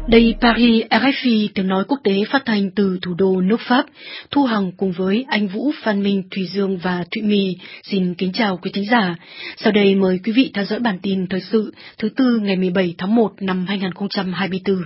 Đây Paris, RFI, tiếng nói quốc tế phát thanh từ thủ đô nước Pháp. Thu Hằng cùng với anh Vũ, Phan Minh, Thùy Dương và Thụy My xin kính chào quý thính giả. Sau đây mời quý vị theo dõi bản tin thời sự thứ Tư ngày 17 tháng 1 năm 2024.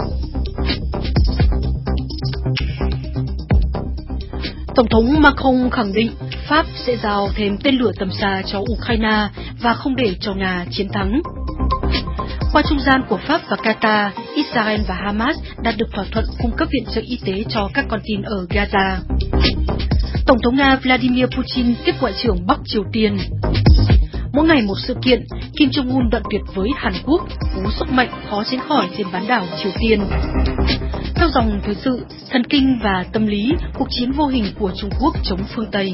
Tổng thống Macron khẳng định Pháp sẽ giao thêm tên lửa tầm xa cho Ukraine và không để cho Nga chiến thắng. Qua trung gian của Pháp và Qatar, Israel và Hamas đạt được thỏa thuận cung cấp viện trợ y tế cho các con tin ở Gaza. Tổng thống Nga Vladimir Putin tiếp Ngoại trưởng Bắc Triều Tiên. Mỗi ngày một sự kiện, Kim Jong-un đoạn tuyệt với Hàn Quốc, cú sốc mạnh khó tránh khỏi trên bán đảo Triều Tiên. Theo dòng thời sự, thần kinh và tâm lý, cuộc chiến vô hình của Trung Quốc chống phương Tây.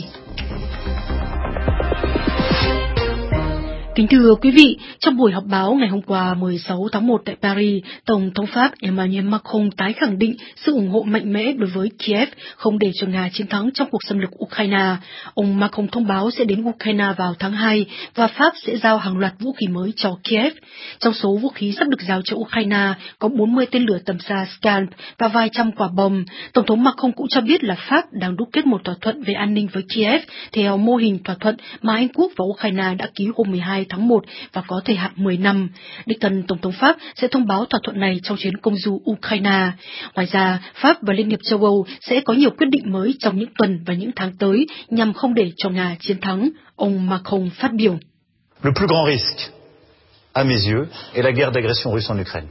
Kính thưa quý vị, trong buổi họp báo ngày hôm qua 16 tháng 1 tại Paris, Tổng thống Pháp Emmanuel Macron tái khẳng định sự ủng hộ mạnh mẽ đối với Kiev, không để cho Nga chiến thắng trong cuộc xâm lược Ukraine. Ông Macron thông báo sẽ đến Ukraine vào tháng 2 và Pháp sẽ giao hàng loạt vũ khí mới cho Kiev. Trong số vũ khí sắp được giao cho Ukraine có 40 tên lửa tầm xa Scalp và vài trăm quả bom. Tổng thống Macron cũng cho biết là Pháp đang đúc kết một thỏa thuận về an ninh với Kiev theo mô hình thỏa thuận mà Anh Quốc và Ukraine đã ký hôm 12 tháng 1 và có thời hạn 10 năm. Đích thân Tổng thống Pháp sẽ thông báo thỏa thuận này trong chuyến công du Ukraine. Ngoài ra, Pháp và Liên hiệp châu Âu sẽ có nhiều quyết định mới trong những tuần và những tháng tới nhằm không để cho Nga chiến thắng. Ông Macron phát biểu. Le plus grand risque, à mes yeux, est la guerre d'agression russe en Ukraine.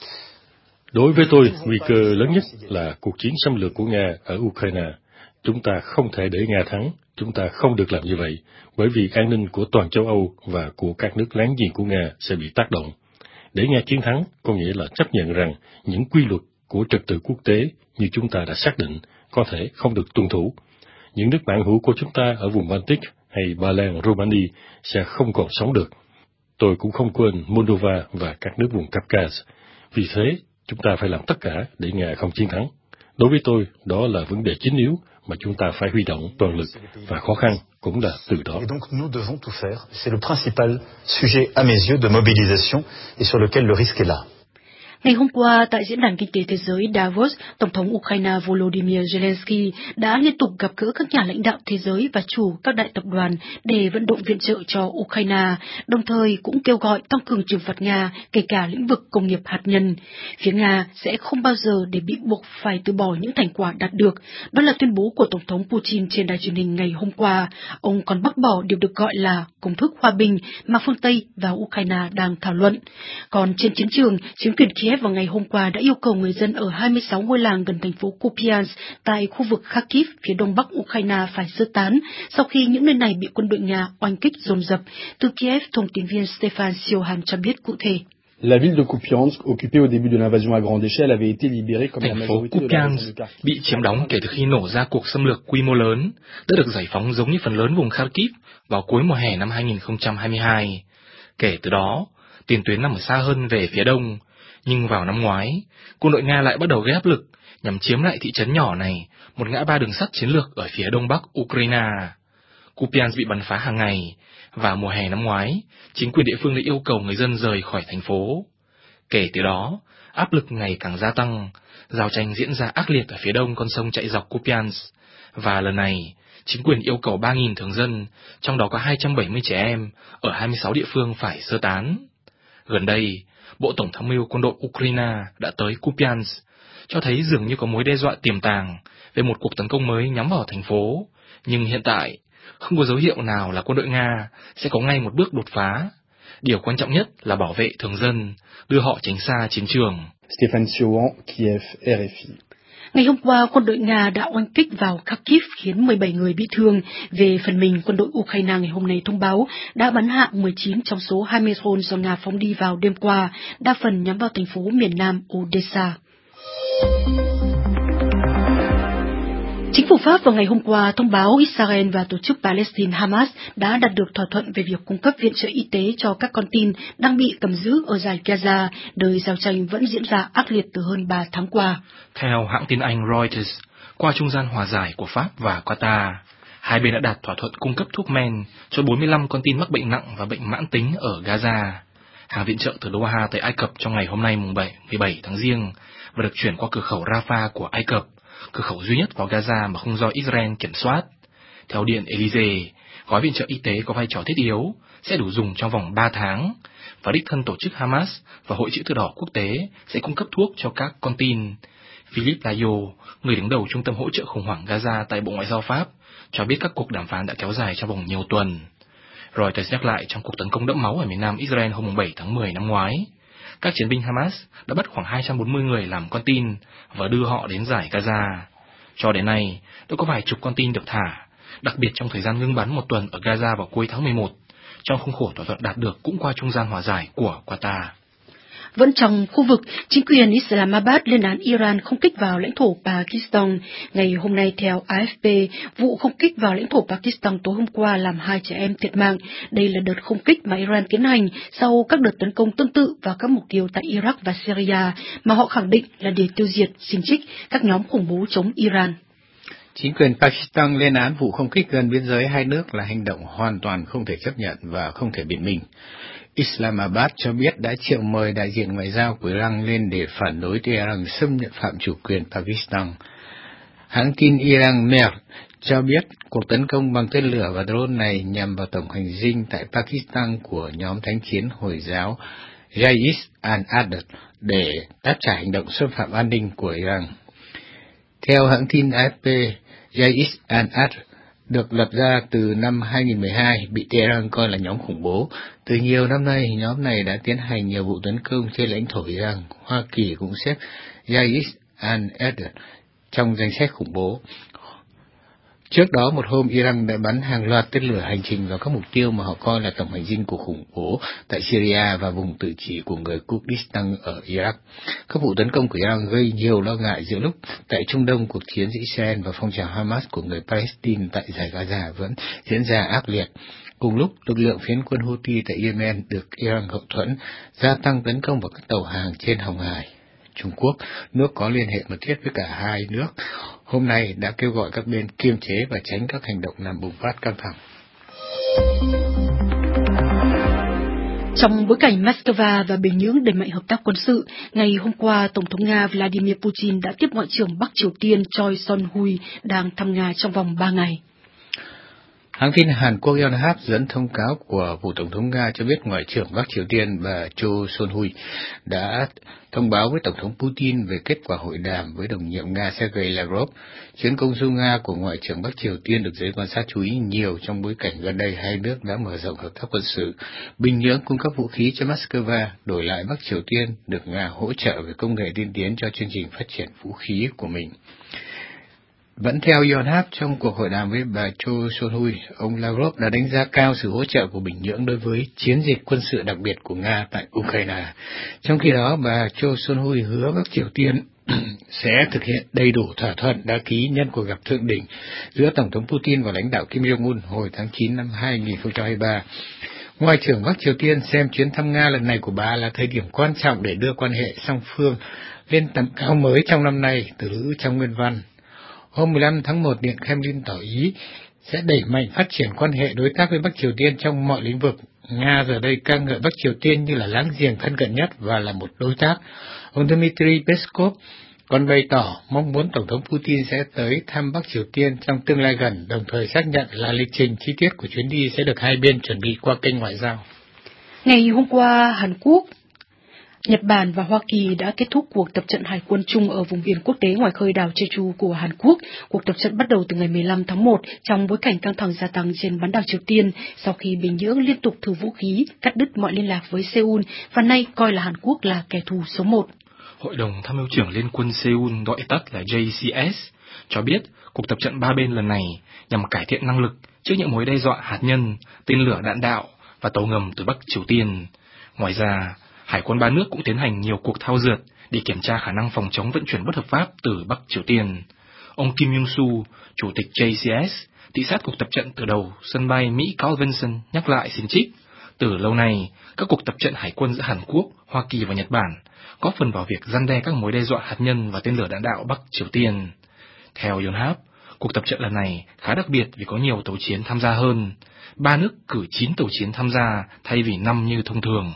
Đối với tôi, nguy cơ lớn nhất là cuộc chiến xâm lược của Nga ở Ukraine. Chúng ta không thể để Nga thắng. Chúng ta không được làm như vậy, bởi vì an ninh của toàn châu Âu và của các nước láng giềng của Nga sẽ bị tác động. Để Nga chiến thắng có nghĩa là chấp nhận rằng những quy luật của trật tự quốc tế như chúng ta đã xác định có thể không được tuân thủ. Những nước bạn hữu của chúng ta ở vùng Baltic hay Ba Lan, Romania sẽ không còn sống được. Tôi cũng không quên Moldova và các nước vùng Caucasus. Vì thế, chúng ta phải làm tất cả để Nga không chiến thắng. Đối với tôi, đó là vấn đề chính yếu mà chúng ta phải huy động toàn lực và khó khăn cũng là từ đó. Et donc nous devons tout faire. C'est le principal sujet à mes yeux de mobilisation et sur lequel le risque est là. Ngày hôm qua, tại Diễn đàn Kinh tế Thế giới Davos, Tổng thống Ukraine Volodymyr Zelensky đã liên tục gặp gỡ các nhà lãnh đạo thế giới và chủ các đại tập đoàn để vận động viện trợ cho Ukraine, đồng thời cũng kêu gọi tăng cường trừng phạt Nga, kể cả lĩnh vực công nghiệp hạt nhân. Phía Nga sẽ không bao giờ để bị buộc phải từ bỏ những thành quả đạt được. Đó là tuyên bố của Tổng thống Putin trên đài truyền hình ngày hôm qua. Ông còn bác bỏ điều được gọi là công thức hòa bình mà phương Tây và Ukraine đang thảo luận. Còn trên chiến trường, chính quyền Kiev vào ngày hôm qua đã yêu cầu người dân ở 26 ngôi làng gần thành phố Kupiansk tại khu vực Kharkiv phía đông bắc Ukraine phải sơ tán sau khi những nơi này bị quân đội Nga oanh kích dồn dập. Từ Kiev, thông tin viên Stefan Siohan cho biết cụ thể. La ville de Kupiansk, occupée au début de l'invasion à grande échelle, avait été libérée comme la majorité de la région de Kharkiv. Bị chiếm đóng kể từ khi nổ ra cuộc xâm lược quy mô lớn, đã được giải phóng giống như phần lớn vùng Kharkiv vào cuối mùa hè năm 2022. Kể từ đó, tiền tuyến nằm xa hơn về phía đông. Nhưng vào năm ngoái, quân đội Nga lại bắt đầu gây áp lực nhằm chiếm lại thị trấn nhỏ này, một ngã ba đường sắt chiến lược ở phía đông bắc Ukraine. Kupiansk bị bắn phá hàng ngày, và mùa hè năm ngoái, chính quyền địa phương đã yêu cầu người dân rời khỏi thành phố. Kể từ đó, áp lực ngày càng gia tăng, giao tranh diễn ra ác liệt ở phía đông con sông chạy dọc Kupiansk, và lần này, chính quyền yêu cầu 3.000 thường dân, trong đó có 270 trẻ em, ở 26 địa phương phải sơ tán. Gần đây, Bộ Tổng tham mưu quân đội Ukraine đã tới Kupiansk, cho thấy dường như có mối đe dọa tiềm tàng về một cuộc tấn công mới nhắm vào thành phố, nhưng hiện tại không có dấu hiệu nào là quân đội Nga sẽ có ngay một bước đột phá. Điều quan trọng nhất là bảo vệ thường dân, đưa họ tránh xa chiến trường. Stefan Siohan, Kiev, RFI. Ngày hôm qua, quân đội Nga đã oanh kích vào Kharkiv khiến 17 người bị thương. Về phần mình, quân đội Ukraine ngày hôm nay thông báo đã bắn hạ 19 trong số 20 drone do Nga phóng đi vào đêm qua, đa phần nhắm vào thành phố miền nam Odessa. Chính phủ Pháp vào ngày hôm qua thông báo Israel và tổ chức Palestine Hamas đã đạt được thỏa thuận về việc cung cấp viện trợ y tế cho các con tin đang bị cầm giữ ở dải Gaza, nơi giao tranh vẫn diễn ra ác liệt từ hơn 3 tháng qua. Theo hãng tin Anh Reuters, qua trung gian hòa giải của Pháp và Qatar, hai bên đã đạt thỏa thuận cung cấp thuốc men cho 45 con tin mắc bệnh nặng và bệnh mãn tính ở Gaza. Hàng viện trợ từ Doha tới Ai Cập trong ngày hôm nay mùng 17 tháng Giêng và được chuyển qua cửa khẩu Rafah của Ai Cập, cửa khẩu duy nhất vào Gaza mà không do Israel kiểm soát. Theo Điện Elysee, gói viện trợ y tế có vai trò thiết yếu, sẽ đủ dùng trong vòng 3 tháng, và đích thân tổ chức Hamas và Hội Chữ Thập Đỏ Quốc tế sẽ cung cấp thuốc cho các con tin. Philippe Layo, người đứng đầu Trung tâm hỗ trợ khủng hoảng Gaza tại Bộ Ngoại giao Pháp, cho biết các cuộc đàm phán đã kéo dài trong vòng nhiều tuần. Reuters nhắc lại trong cuộc tấn công đẫm máu ở miền nam Israel hôm 7 tháng 10 năm ngoái, các chiến binh Hamas đã bắt khoảng 240 người làm con tin và đưa họ đến giải Gaza. Cho đến nay, đã có vài chục con tin được thả, đặc biệt trong thời gian ngưng bắn một tuần ở Gaza vào cuối tháng 11, trong khuôn khổ thỏa thuận đạt được cũng qua trung gian hòa giải của Qatar. Vẫn trong khu vực, chính quyền Islamabad lên án Iran không kích vào lãnh thổ Pakistan. Ngày hôm nay, theo AFP, vụ không kích vào lãnh thổ Pakistan tối hôm qua làm 2 trẻ em thiệt mạng. Đây là đợt không kích mà Iran tiến hành sau các đợt tấn công tương tự vào các mục tiêu tại Iraq và Syria, mà họ khẳng định là để tiêu diệt, xin trích các nhóm khủng bố chống Iran. Chính quyền Pakistan lên án vụ không kích gần biên giới hai nước là hành động hoàn toàn không thể chấp nhận và không thể biện minh. Islamabad cho biết đã triệu mời đại diện ngoại giao của Iran lên để phản đối Tehran xâm nhập phạm chủ quyền Pakistan. Hãng tin Iran Mehr cho biết cuộc tấn công bằng tên lửa và drone này nhằm vào tổng hành dinh tại Pakistan của nhóm thánh chiến Hồi giáo Jaish al-Adl để đáp trả hành động xâm phạm an ninh của Iran. Theo hãng tin AFP, Jaish al-Adl được lập ra từ năm 2012, bị Tehran coi là nhóm khủng bố. Từ nhiều năm nay, nhóm này đã tiến hành nhiều vụ tấn công trên lãnh thổ Iran. Hoa Kỳ cũng xếp Jaish al-Adl trong danh sách khủng bố. Trước đó, một hôm, Iran đã bắn hàng loạt tên lửa hành trình vào các mục tiêu mà họ coi là tổng hành dinh của khủng bố tại Syria và vùng tự trị của người Kurdistan ở Iraq. Các vụ tấn công của Iran gây nhiều lo ngại giữa lúc tại Trung Đông cuộc chiến giữa Israel và phong trào Hamas của người Palestine tại Dải Gaza vẫn diễn ra ác liệt. Cùng lúc, lực lượng phiến quân Houthi tại Yemen được Iran hậu thuẫn gia tăng tấn công vào các tàu hàng trên Hồng Hải. Trung Quốc, nước có liên hệ mật thiết với cả hai nước, hôm nay đã kêu gọi các bên kiềm chế và tránh các hành động làm bùng phát căng thẳng. Trong bối cảnh Moscow và Bình Nhưỡng đẩy mạnh hợp tác quân sự, ngày hôm qua, Tổng thống Nga Vladimir Putin đã tiếp Ngoại trưởng Bắc Triều Tiên Choi Son-hui đang thăm Nga trong vòng 3 ngày. Hãng tin Hàn Quốc Yonhap dẫn thông cáo của vụ Tổng thống Nga cho biết Ngoại trưởng Bắc Triều Tiên bà Cho Son-hui đã thông báo với Tổng thống Putin về kết quả hội đàm với đồng nhiệm Nga Sergei Lavrov. Chuyến công du Nga của Ngoại trưởng Bắc Triều Tiên được giới quan sát chú ý nhiều trong bối cảnh gần đây hai nước đã mở rộng hợp tác quân sự. Bình Nhưỡng cung cấp vũ khí cho Moscow, đổi lại Bắc Triều Tiên được Nga hỗ trợ về công nghệ tiên tiến cho chương trình phát triển vũ khí của mình. Vẫn theo Yonhap, trong cuộc hội đàm với bà Cho Son-hui, ông Lavrov đã đánh giá cao sự hỗ trợ của Bình Nhưỡng đối với chiến dịch quân sự đặc biệt của Nga tại Ukraine. Trong khi đó, bà Cho Son-hui hứa Bắc Triều Tiên sẽ thực hiện đầy đủ thỏa thuận đã ký nhân cuộc gặp thượng đỉnh giữa Tổng thống Putin và lãnh đạo Kim Jong-un hồi tháng 9 năm 2023. Ngoại trưởng Bắc Triều Tiên xem chuyến thăm Nga lần này của bà là thời điểm quan trọng để đưa quan hệ song phương lên tầm cao mới trong năm nay, từ trong nguyên văn. Hôm 15 tháng 1, Điện Kremlin tỏ ý sẽ đẩy mạnh phát triển quan hệ đối tác với Bắc Triều Tiên trong mọi lĩnh vực. Nga giờ đây ca ngợi Bắc Triều Tiên như là láng giềng thân cận nhất và là một đối tác. Ông Dmitry Peskov còn bày tỏ mong muốn Tổng thống Putin sẽ tới thăm Bắc Triều Tiên trong tương lai gần, đồng thời xác nhận là lịch trình chi tiết của chuyến đi sẽ được hai bên chuẩn bị qua kênh ngoại giao. Ngày hôm qua, Hàn Quốc, Nhật Bản và Hoa Kỳ đã kết thúc cuộc tập trận hải quân chung ở vùng biển quốc tế ngoài khơi đảo Jeju của Hàn Quốc. Cuộc tập trận bắt đầu từ ngày 15 tháng 1 trong bối cảnh căng thẳng gia tăng trên bán đảo Triều Tiên sau khi Bình Nhưỡng liên tục thử vũ khí, cắt đứt mọi liên lạc với Seoul và nay coi là Hàn Quốc là kẻ thù số 1. Hội đồng Tham mưu trưởng Liên quân Seoul, gọi tắt là JCS, cho biết cuộc tập trận ba bên lần này nhằm cải thiện năng lực trước những mối đe dọa hạt nhân, tên lửa đạn đạo và tàu ngầm từ Bắc Triều Tiên. Ngoài ra, Hải quân ba nước cũng tiến hành nhiều cuộc thao dượt để kiểm tra khả năng phòng chống vận chuyển bất hợp pháp từ Bắc Triều Tiên. Ông Kim Yong-su, chủ tịch JCS, thị sát cuộc tập trận từ đầu sân bay Mỹ Carl Vinson nhắc lại xin trích. Từ lâu nay, các cuộc tập trận hải quân giữa Hàn Quốc, Hoa Kỳ và Nhật Bản góp phần vào việc răn đe các mối đe dọa hạt nhân và tên lửa đạn đạo Bắc Triều Tiên. Theo Yonhap, cuộc tập trận lần này khá đặc biệt vì có nhiều tàu chiến tham gia hơn. Ba nước cử 9 tàu chiến tham gia thay vì 5 như thông thường.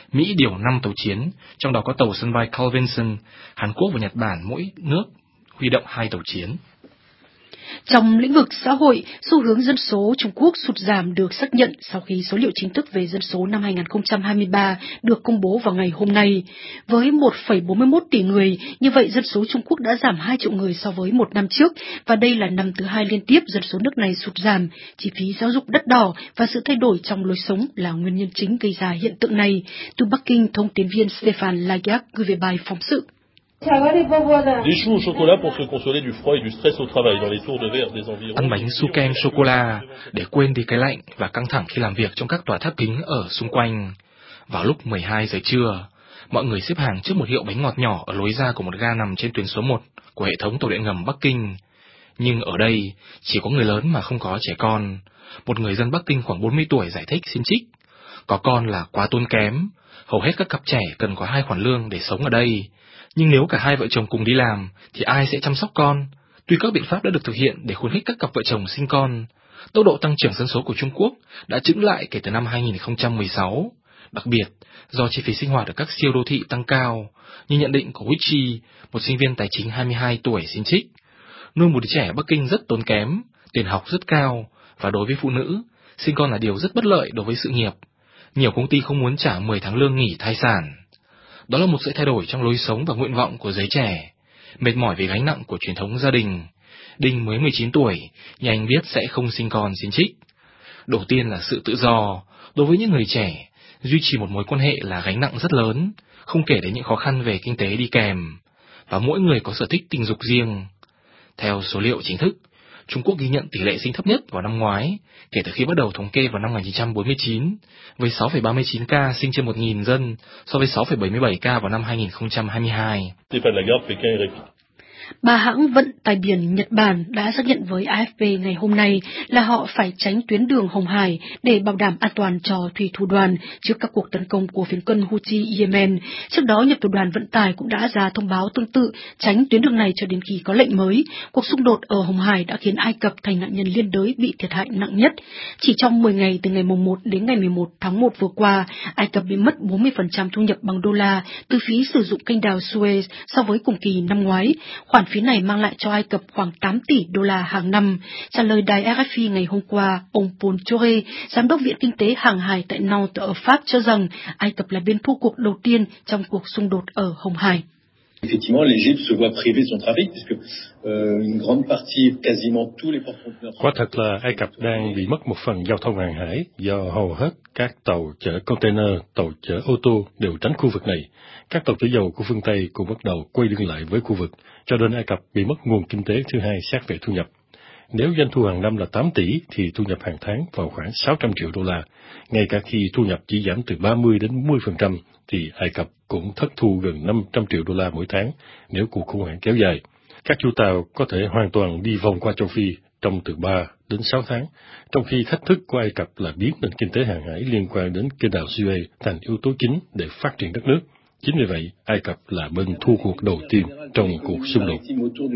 Mỹ điều 5 tàu chiến, trong đó có tàu sân bay Carl Vinson. Hàn Quốc và Nhật Bản mỗi nước huy động 2 tàu chiến. Trong lĩnh vực xã hội, xu hướng dân số Trung Quốc sụt giảm được xác nhận sau khi số liệu chính thức về dân số năm 2023 được công bố vào ngày hôm nay. Với 1,41 tỷ người, như vậy dân số Trung Quốc đã giảm 2 triệu người so với một năm trước, và đây là năm thứ 2 liên tiếp dân số nước này sụt giảm. Chi phí giáo dục đắt đỏ và sự thay đổi trong lối sống là nguyên nhân chính gây ra hiện tượng này. Từ Bắc Kinh, thông tín viên Stefan Layak gửi về bài phóng sự. Des choux au chocolat pour se consoler du froid et du stress au travail dans les tours de verre des environs. Ăn bánh su kem sô-cô-la để quên đi cái lạnh và căng thẳng khi làm việc trong các tòa tháp kính ở xung quanh. Vào lúc 12 giờ trưa, mọi người xếp hàng trước một hiệu bánh ngọt nhỏ ở lối ra của một ga nằm trên tuyến số 1 của hệ thống tàu điện ngầm Bắc Kinh. Nhưng ở đây chỉ có người lớn mà không có trẻ con. Một người dân Bắc Kinh khoảng 40 tuổi giải thích xin trích. Có con là quá tốn kém. Hầu hết các cặp trẻ cần có 2 khoản lương để sống ở đây. Nhưng nếu cả 2 vợ chồng cùng đi làm, thì ai sẽ chăm sóc con? Tuy các biện pháp đã được thực hiện để khuyến khích các cặp vợ chồng sinh con, tốc độ tăng trưởng dân số của Trung Quốc đã chững lại kể từ năm 2016. Đặc biệt, do chi phí sinh hoạt ở các siêu đô thị tăng cao, như nhận định của Wichi, một sinh viên tài chính 22 tuổi xin trích. Nuôi một đứa trẻ ở Bắc Kinh rất tốn kém, tiền học rất cao, và đối với phụ nữ, sinh con là điều rất bất lợi đối với sự nghiệp. Nhiều công ty không muốn trả 10 tháng lương nghỉ thai sản. Đó là một sự thay đổi trong lối sống và nguyện vọng của giới trẻ, mệt mỏi vì gánh nặng của truyền thống gia đình. Đinh mới 19 tuổi, nhưng anh biết sẽ không sinh con xin trích. Đầu tiên là sự tự do. Đối với những người trẻ, duy trì một mối quan hệ là gánh nặng rất lớn, không kể đến những khó khăn về kinh tế đi kèm. Và mỗi người có sở thích tình dục riêng. Theo số liệu chính thức, Trung Quốc ghi nhận tỷ lệ sinh thấp nhất vào năm ngoái, kể từ khi bắt đầu thống kê vào năm 1949, với 6,39 ca sinh trên 1.000 dân, so với 6,77 ca vào năm 2022. Ba hãng vận tải biển Nhật Bản đã xác nhận với AFP ngày hôm nay là họ phải tránh tuyến đường Hồng Hải để bảo đảm an toàn cho thủy thủ đoàn trước các cuộc tấn công của phiến quân Houthi Yemen. Trước đó, Nhập tập đoàn vận tải cũng đã ra thông báo tương tự tránh tuyến đường này cho đến khi có lệnh mới. Cuộc xung đột ở Hồng Hải đã khiến Ai Cập thành nạn nhân liên đới bị thiệt hại nặng nhất. Chỉ trong 10 ngày từ ngày 1 đến ngày 11 tháng 1 vừa qua, Ai Cập bị mất 40% thu nhập bằng đô la từ phí sử dụng kênh đào Suez so với cùng kỳ năm ngoái. Khoản phí này mang lại cho Ai Cập khoảng 8 tỷ đô la hàng năm. Trả lời đài RFI ngày hôm qua, ông Paul Touré, giám đốc Viện Kinh tế Hàng hải tại Nantes ở Pháp cho rằng Ai Cập là bên thua cuộc đầu tiên trong cuộc xung đột ở Hồng Hải. Quả thật là Ai Cập đang bị mất một phần giao thông hàng hải do hầu hết các tàu chở container, tàu chở ô tô đều tránh khu vực này. Các tàu chở dầu của phương Tây cũng bắt đầu quay lưng lại với khu vực, cho nên Ai Cập bị mất nguồn kinh tế thứ hai xét về thu nhập. Nếu doanh thu hàng năm là 8 tỷ thì thu nhập hàng tháng vào khoảng 600 triệu đô la. Ngay cả khi thu nhập chỉ giảm từ 30 đến 40% thì Ai Cập cũng thất thu gần 500 triệu đô la mỗi tháng nếu cuộc khủng hoảng kéo dài. Các chủ tàu có thể hoàn toàn đi vòng qua châu Phi trong từ 3 đến 6 tháng, trong khi thách thức của Ai Cập là biến nền kinh tế hàng hải liên quan đến kênh đào Suez thành yếu tố chính để phát triển đất nước. Chính vì vậy, Ai Cập là bên thua cuộc đầu tiên trong cuộc xung đột.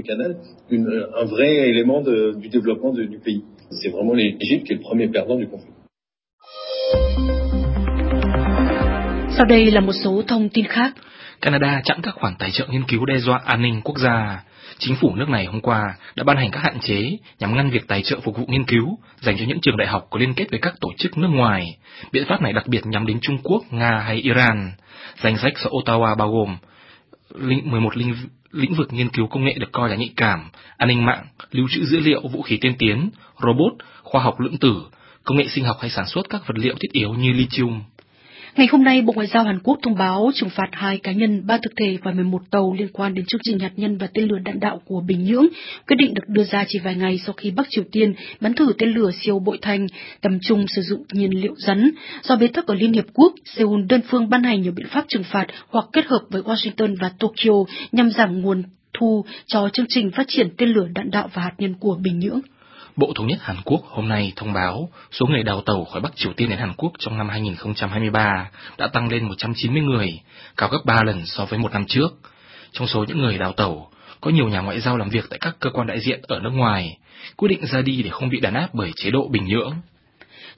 Sau đây là một số thông tin khác. Canada chặn các khoản tài trợ nghiên cứu đe dọa an ninh quốc gia. Chính phủ nước này hôm qua đã ban hành các hạn chế nhằm ngăn việc tài trợ phục vụ nghiên cứu dành cho những trường đại học có liên kết với các tổ chức nước ngoài. Biện pháp này đặc biệt nhắm đến Trung Quốc, Nga hay Iran. Danh sách do Ottawa bao gồm 11 lĩnh vực nghiên cứu công nghệ được coi là nhạy cảm: an ninh mạng, lưu trữ dữ liệu, vũ khí tiên tiến, robot, khoa học lượng tử, công nghệ sinh học hay sản xuất các vật liệu thiết yếu như lithium. Ngày hôm nay, Bộ Ngoại giao Hàn Quốc thông báo trừng phạt 2 cá nhân, 3 thực thể và 11 tàu liên quan đến chương trình hạt nhân và tên lửa đạn đạo của Bình Nhưỡng. Quyết định được đưa ra chỉ vài ngày sau khi Bắc Triều Tiên bắn thử tên lửa siêu bội thanh tầm trung sử dụng nhiên liệu rắn. Do bế tắc ở Liên Hiệp Quốc, Seoul đơn phương ban hành nhiều biện pháp trừng phạt hoặc kết hợp với Washington và Tokyo nhằm giảm nguồn thu cho chương trình phát triển tên lửa đạn đạo và hạt nhân của Bình Nhưỡng. Bộ Thống nhất Hàn Quốc hôm nay thông báo số người đào tàu khỏi Bắc Triều Tiên đến Hàn Quốc trong năm 2023 đã tăng lên 190 người, cao gấp 3 lần so với một năm trước. Trong số những người đào tàu, có nhiều nhà ngoại giao làm việc tại các cơ quan đại diện ở nước ngoài, quyết định ra đi để không bị đàn áp bởi chế độ Bình Nhưỡng.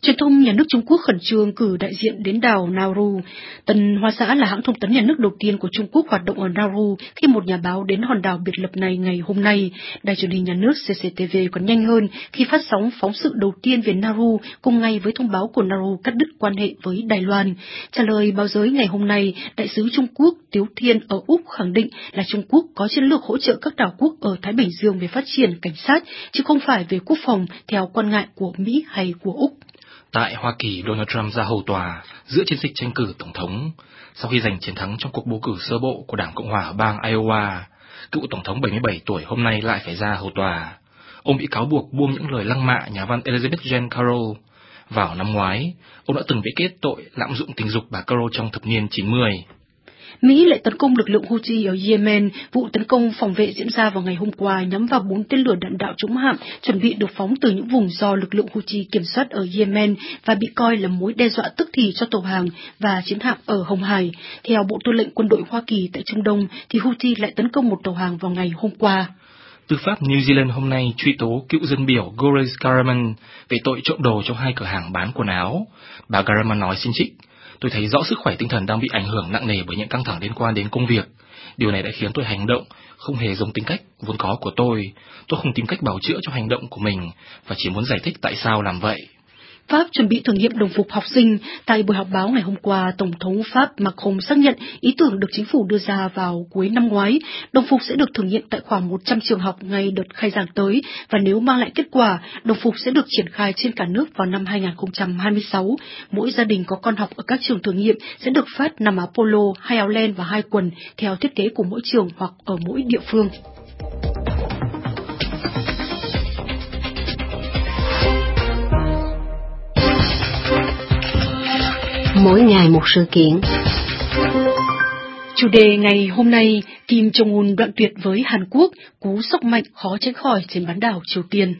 Truyền thông nhà nước Trung Quốc khẩn trương cử đại diện đến đảo Nauru. Tân Hoa Xã là hãng thông tấn nhà nước đầu tiên của Trung Quốc hoạt động ở Nauru khi một nhà báo đến hòn đảo biệt lập này ngày hôm nay. Đài truyền hình nhà nước CCTV còn nhanh hơn khi phát sóng phóng sự đầu tiên về Nauru cùng ngày với thông báo của Nauru cắt đứt quan hệ với Đài Loan. Trả lời báo giới ngày hôm nay, đại sứ Trung Quốc Tiếu Thiên ở Úc khẳng định là Trung Quốc có chiến lược hỗ trợ các đảo quốc ở Thái Bình Dương về phát triển cảnh sát, chứ không phải về quốc phòng theo quan ngại của Mỹ hay của Úc. Tại Hoa Kỳ, Donald Trump ra hầu tòa giữa chiến dịch tranh cử tổng thống. Sau khi giành chiến thắng trong cuộc bầu cử sơ bộ của Đảng Cộng hòa ở bang Iowa, cựu tổng thống 77 tuổi hôm nay lại phải ra hầu tòa. Ông bị cáo buộc buông những lời lăng mạ nhà văn Elizabeth Jane Carroll. Vào năm ngoái, ông đã từng bị kết tội lạm dụng tình dục bà Carroll trong thập niên 90. Mỹ lại tấn công lực lượng Houthi ở Yemen. Vụ tấn công phòng vệ diễn ra vào ngày hôm qua nhắm vào 4 tên lửa đạn đạo trúng hạm chuẩn bị được phóng từ những vùng do lực lượng Houthi kiểm soát ở Yemen và bị coi là mối đe dọa tức thì cho tàu hàng và chiến hạm ở Hồng Hải. Theo Bộ Tư lệnh Quân đội Hoa Kỳ tại Trung Đông, thì Houthi lại tấn công một tàu hàng vào ngày hôm qua. Tư pháp New Zealand hôm nay truy tố cựu dân biểu Grace Garman về tội trộm đồ trong 2 cửa hàng bán quần áo. Bà Garman nói xin trích: "Tôi thấy rõ sức khỏe tinh thần đang bị ảnh hưởng nặng nề bởi những căng thẳng liên quan đến công việc. Điều này đã khiến tôi hành động không hề giống tính cách vốn có của tôi. Tôi không tìm cách bào chữa cho hành động của mình và chỉ muốn giải thích tại sao làm vậy." Pháp chuẩn bị thử nghiệm đồng phục học sinh. Tại buổi họp báo ngày hôm qua, Tổng thống Pháp Macron xác nhận ý tưởng được chính phủ đưa ra vào cuối năm ngoái. Đồng phục sẽ được thử nghiệm tại khoảng 100 trường học ngay đợt khai giảng tới, và nếu mang lại kết quả, đồng phục sẽ được triển khai trên cả nước vào năm 2026. Mỗi gia đình có con học ở các trường thử nghiệm sẽ được phát 5 áo polo, 2 áo len và 2 quần theo thiết kế của mỗi trường hoặc ở mỗi địa phương. Mỗi ngày một sự kiện. Chủ đề ngày hôm nay, Kim Jong-un đoạn tuyệt với Hàn Quốc, cú sốc mạnh khó tránh khỏi trên bán đảo Triều Tiên.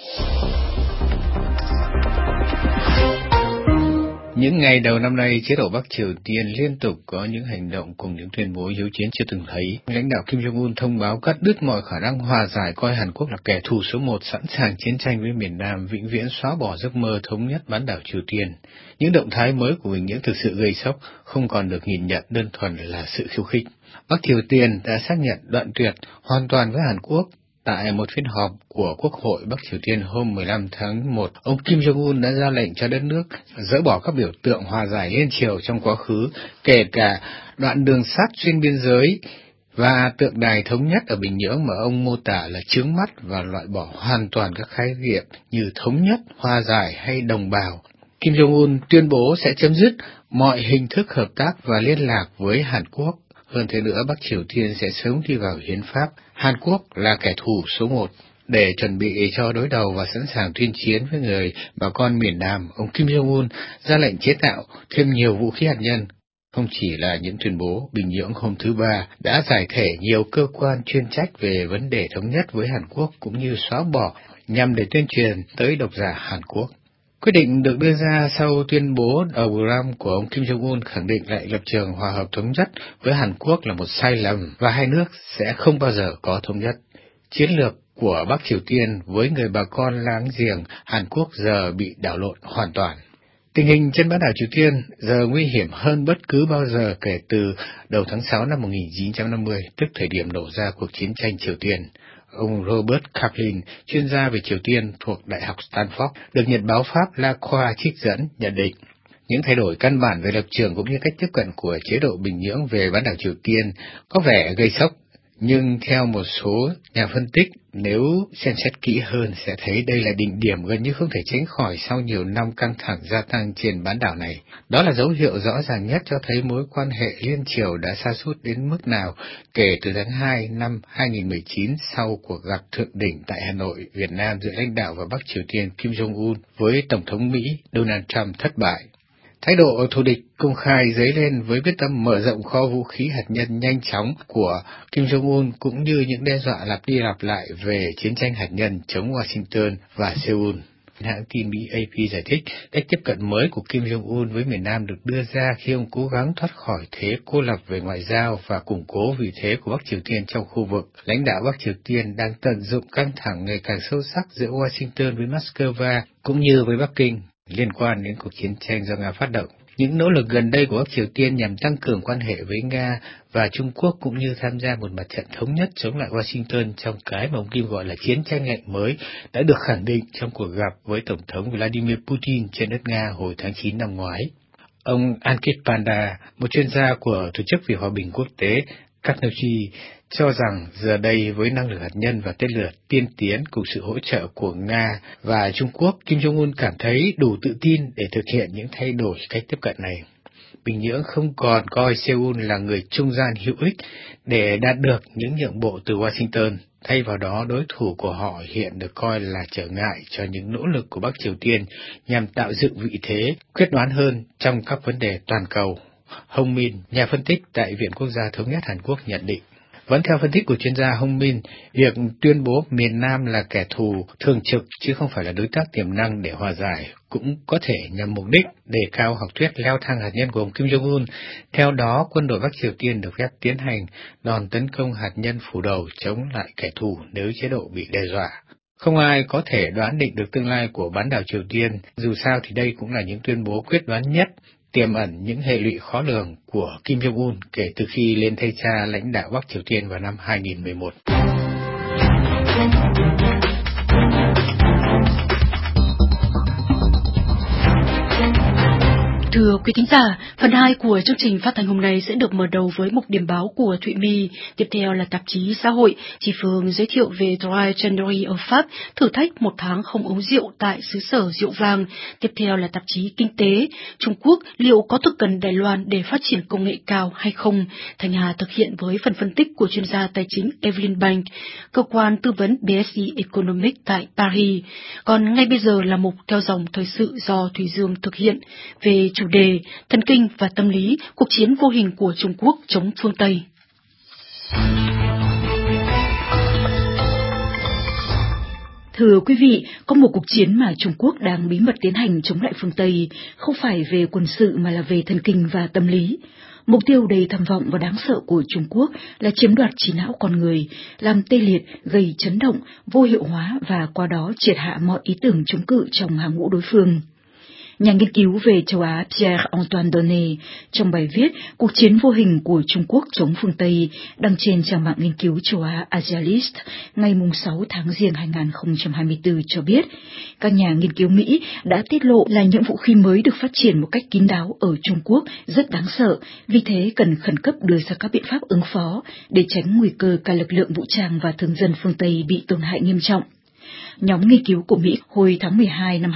Những ngày đầu năm nay, chế độ Bắc Triều Tiên liên tục có những hành động cùng những tuyên bố hiếu chiến chưa từng thấy. Lãnh đạo Kim Jong-un thông báo cắt đứt mọi khả năng hòa giải, coi Hàn Quốc là kẻ thù số 1 sẵn sàng chiến tranh với miền Nam, vĩnh viễn xóa bỏ giấc mơ thống nhất bán đảo Triều Tiên. Những động thái mới của Bình Nhưỡng thực sự gây sốc, không còn được nhìn nhận đơn thuần là sự khiêu khích. Bắc Triều Tiên đã xác nhận đoạn tuyệt hoàn toàn với Hàn Quốc. Tại một phiên họp của Quốc hội Bắc Triều Tiên hôm 15 tháng 1, ông Kim Jong-un đã ra lệnh cho đất nước dỡ bỏ các biểu tượng hòa giải liên triều trong quá khứ, kể cả đoạn đường sắt xuyên biên giới và tượng đài thống nhất ở Bình Nhưỡng mà ông mô tả là chướng mắt, và loại bỏ hoàn toàn các khái niệm như thống nhất, hòa giải hay đồng bào. Kim Jong-un tuyên bố sẽ chấm dứt mọi hình thức hợp tác và liên lạc với Hàn Quốc. Hơn thế nữa, Bắc Triều Tiên sẽ sớm đi vào hiến pháp. Hàn Quốc là kẻ thù số 1. Để chuẩn bị cho đối đầu và sẵn sàng tuyên chiến với người bà con miền Nam, ông Kim Jong-un ra lệnh chế tạo thêm nhiều vũ khí hạt nhân. Không chỉ là những tuyên bố, Bình Nhưỡng hôm thứ Ba đã giải thể nhiều cơ quan chuyên trách về vấn đề thống nhất với Hàn Quốc cũng như xóa bỏ nhằm để tuyên truyền tới độc giả Hàn Quốc. Quyết định được đưa ra sau tuyên bố ở Buram của ông Kim Jong-un khẳng định lại lập trường hòa hợp thống nhất với Hàn Quốc là một sai lầm và hai nước sẽ không bao giờ có thống nhất. Chiến lược của Bắc Triều Tiên với người bà con láng giềng Hàn Quốc giờ bị đảo lộn hoàn toàn. Tình hình trên bán đảo Triều Tiên giờ nguy hiểm hơn bất cứ bao giờ kể từ đầu tháng 6 năm 1950, tức thời điểm nổ ra cuộc chiến tranh Triều Tiên. Ông Robert Kaplan, chuyên gia về Triều Tiên thuộc Đại học Stanford, được nhật báo Pháp La Croix trích dẫn, nhận định những thay đổi căn bản về lập trường cũng như cách tiếp cận của chế độ Bình Nhưỡng về bán đảo Triều Tiên có vẻ gây sốc, nhưng theo một số nhà phân tích, nếu xem xét kỹ hơn sẽ thấy đây là đỉnh điểm gần như không thể tránh khỏi sau nhiều năm căng thẳng gia tăng trên bán đảo này. Đó là dấu hiệu rõ ràng nhất cho thấy mối quan hệ liên triều đã sa sút đến mức nào kể từ tháng 2 năm 2019 sau cuộc gặp thượng đỉnh tại Hà Nội, Việt Nam giữa lãnh đạo và Bắc Triều Tiên Kim Jong-un với Tổng thống Mỹ Donald Trump thất bại. Thái độ thù địch công khai dấy lên với quyết tâm mở rộng kho vũ khí hạt nhân nhanh chóng của Kim Jong-un cũng như những đe dọa lặp đi lặp lại về chiến tranh hạt nhân chống Washington và Seoul. Hãng tin Mỹ AP giải thích cách tiếp cận mới của Kim Jong-un với miền Nam được đưa ra khi ông cố gắng thoát khỏi thế cô lập về ngoại giao và củng cố vị thế của Bắc Triều Tiên trong khu vực. Lãnh đạo Bắc Triều Tiên đang tận dụng căng thẳng ngày càng sâu sắc giữa Washington với Moscow cũng như với Bắc Kinh. liên quan đến cuộc chiến tranh do Nga phát động. Những nỗ lực gần đây của Bắc Triều Tiên nhằm tăng cường quan hệ với Nga và Trung Quốc cũng như tham gia một mặt trận thống nhất chống lại Washington trong cái mà ông Kim gọi là chiến tranh lạnh mới đã được khẳng định trong cuộc gặp với Tổng thống Vladimir Putin trên đất Nga hồi tháng 9 năm ngoái. Ông Ankit Panda, một chuyên gia của Tổ chức vì Hòa bình Quốc tế Carnegie, cho rằng giờ đây với năng lực hạt nhân và tên lửa tiên tiến cùng sự hỗ trợ của Nga và Trung Quốc, Kim Jong-un cảm thấy đủ tự tin để thực hiện những thay đổi cách tiếp cận này. Bình Nhưỡng không còn coi Seoul là người trung gian hữu ích để đạt được những nhượng bộ từ Washington. Thay vào đó, đối thủ của họ hiện được coi là trở ngại cho những nỗ lực của Bắc Triều Tiên nhằm tạo dựng vị thế quyết đoán hơn trong các vấn đề toàn cầu. Hong Min, nhà phân tích tại Viện Quốc gia Thống nhất Hàn Quốc nhận định. Vẫn theo phân tích của chuyên gia Hong Min, việc tuyên bố miền Nam là kẻ thù thường trực chứ không phải là đối tác tiềm năng để hòa giải cũng có thể nhằm mục đích đề cao học thuyết leo thang hạt nhân của ông Kim Jong-un. Theo đó, quân đội Bắc Triều Tiên được phép tiến hành đòn tấn công hạt nhân phủ đầu chống lại kẻ thù nếu chế độ bị đe dọa. Không ai có thể đoán định được tương lai của bán đảo Triều Tiên, dù sao thì đây cũng là những tuyên bố quyết đoán nhất, tiềm ẩn những hệ lụy khó lường của Kim Jong-un kể từ khi lên thay cha lãnh đạo Bắc Triều Tiên vào năm 2011. Thưa quý thính giả, phần 2 của chương trình phát thanh hôm nay sẽ được mở đầu với mục điểm báo của Thụy My. Tiếp theo là tạp chí Xã hội, chị Phương giới thiệu về Dry January ở Pháp, thử thách 1 tháng không uống rượu tại xứ sở rượu vang. Tiếp theo là tạp chí Kinh tế, Trung Quốc liệu có thực cần Đài Loan để phát triển công nghệ cao hay không? Thanh Hà thực hiện với phần phân tích của chuyên gia tài chính Evelyn Bank, cơ quan tư vấn BSI Economic tại Paris. Còn ngay bây giờ là mục theo dòng thời sự do Thủy Dương thực hiện về chủ đề thần kinh và tâm lý, cuộc chiến vô hình của Trung Quốc chống phương Tây. Thưa quý vị, có một cuộc chiến mà Trung Quốc đang bí mật tiến hành chống lại phương Tây, không phải về quân sự mà là về thần kinh và tâm lý. Mục tiêu đầy tham vọng và đáng sợ của Trung Quốc là chiếm đoạt trí não con người, làm tê liệt, gây chấn động, vô hiệu hóa và qua đó triệt hạ mọi ý tưởng chống cự trong hàng ngũ đối phương. Nhà nghiên cứu về châu Á Pierre-Antoine Donnet trong bài viết Cuộc chiến vô hình của Trung Quốc chống phương Tây đăng trên trang mạng nghiên cứu châu Á Asialist ngày 6 tháng Giêng 2024 cho biết, các nhà nghiên cứu Mỹ đã tiết lộ là những vũ khí mới được phát triển một cách kín đáo ở Trung Quốc rất đáng sợ, vì thế cần khẩn cấp đưa ra các biện pháp ứng phó để tránh nguy cơ cả lực lượng vũ trang và thường dân phương Tây bị tổn hại nghiêm trọng. Nhóm nghiên cứu của Mỹ hồi tháng 12 năm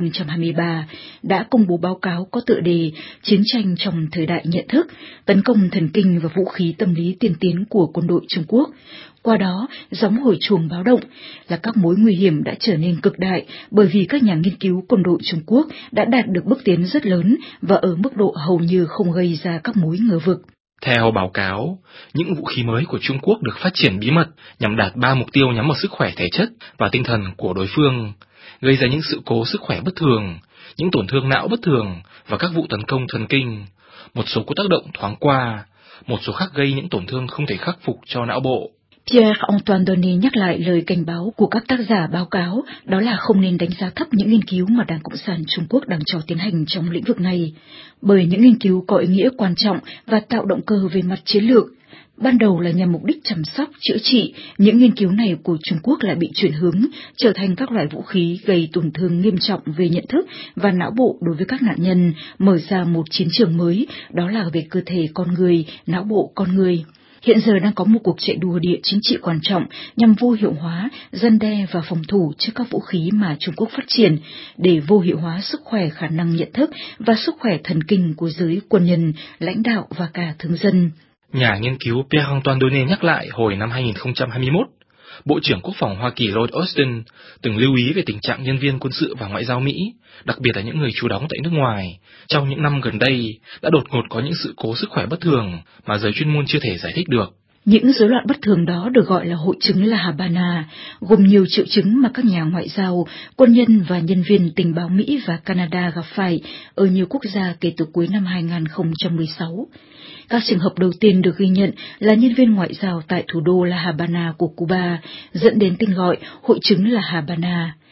2023 đã công bố báo cáo có tựa đề Chiến tranh trong thời đại nhận thức, tấn công thần kinh và vũ khí tâm lý tiên tiến của quân đội Trung Quốc. Qua đó, gióng hồi chuông báo động là các mối nguy hiểm đã trở nên cực đại bởi vì các nhà nghiên cứu quân đội Trung Quốc đã đạt được bước tiến rất lớn và ở mức độ hầu như không gây ra các mối ngờ vực. Theo báo cáo, những vũ khí mới của Trung Quốc được phát triển bí mật nhằm đạt 3 mục tiêu nhắm vào sức khỏe thể chất và tinh thần của đối phương, gây ra những sự cố sức khỏe bất thường, những tổn thương não bất thường và các vụ tấn công thần kinh. Một số có tác động thoáng qua, một số khác gây những tổn thương không thể khắc phục cho não bộ. Pierre-Antoine Donnet nhắc lại lời cảnh báo của các tác giả báo cáo, đó là không nên đánh giá thấp những nghiên cứu mà Đảng Cộng sản Trung Quốc đang cho tiến hành trong lĩnh vực này, bởi những nghiên cứu có ý nghĩa quan trọng và tạo động cơ về mặt chiến lược. Ban đầu là nhằm mục đích chăm sóc, chữa trị, những nghiên cứu này của Trung Quốc lại bị chuyển hướng, trở thành các loại vũ khí gây tổn thương nghiêm trọng về nhận thức và não bộ đối với các nạn nhân, mở ra một chiến trường mới, đó là về cơ thể con người, não bộ con người. Hiện giờ đang có một cuộc chạy đua địa chính trị quan trọng nhằm vô hiệu hóa, răn đe và phòng thủ trước các vũ khí mà Trung Quốc phát triển, để vô hiệu hóa sức khỏe khả năng nhận thức và sức khỏe thần kinh của giới quân nhân, lãnh đạo và cả thường dân. Nhà nghiên cứu Pierre-Antoine Donnet nhắc lại hồi năm 2021, Bộ trưởng Quốc phòng Hoa Kỳ Lloyd Austin từng lưu ý về tình trạng nhân viên quân sự và ngoại giao Mỹ, đặc biệt là những người trú đóng tại nước ngoài, trong những năm gần đây đã đột ngột có những sự cố sức khỏe bất thường mà giới chuyên môn chưa thể giải thích được. Những rối loạn bất thường đó được gọi là hội chứng La Habana, gồm nhiều triệu chứng mà các nhà ngoại giao, quân nhân và nhân viên tình báo Mỹ và Canada gặp phải ở nhiều quốc gia kể từ cuối năm 2016. Các trường hợp đầu tiên được ghi nhận là nhân viên ngoại giao tại thủ đô La Habana của Cuba, dẫn đến tên gọi hội chứng La Habana.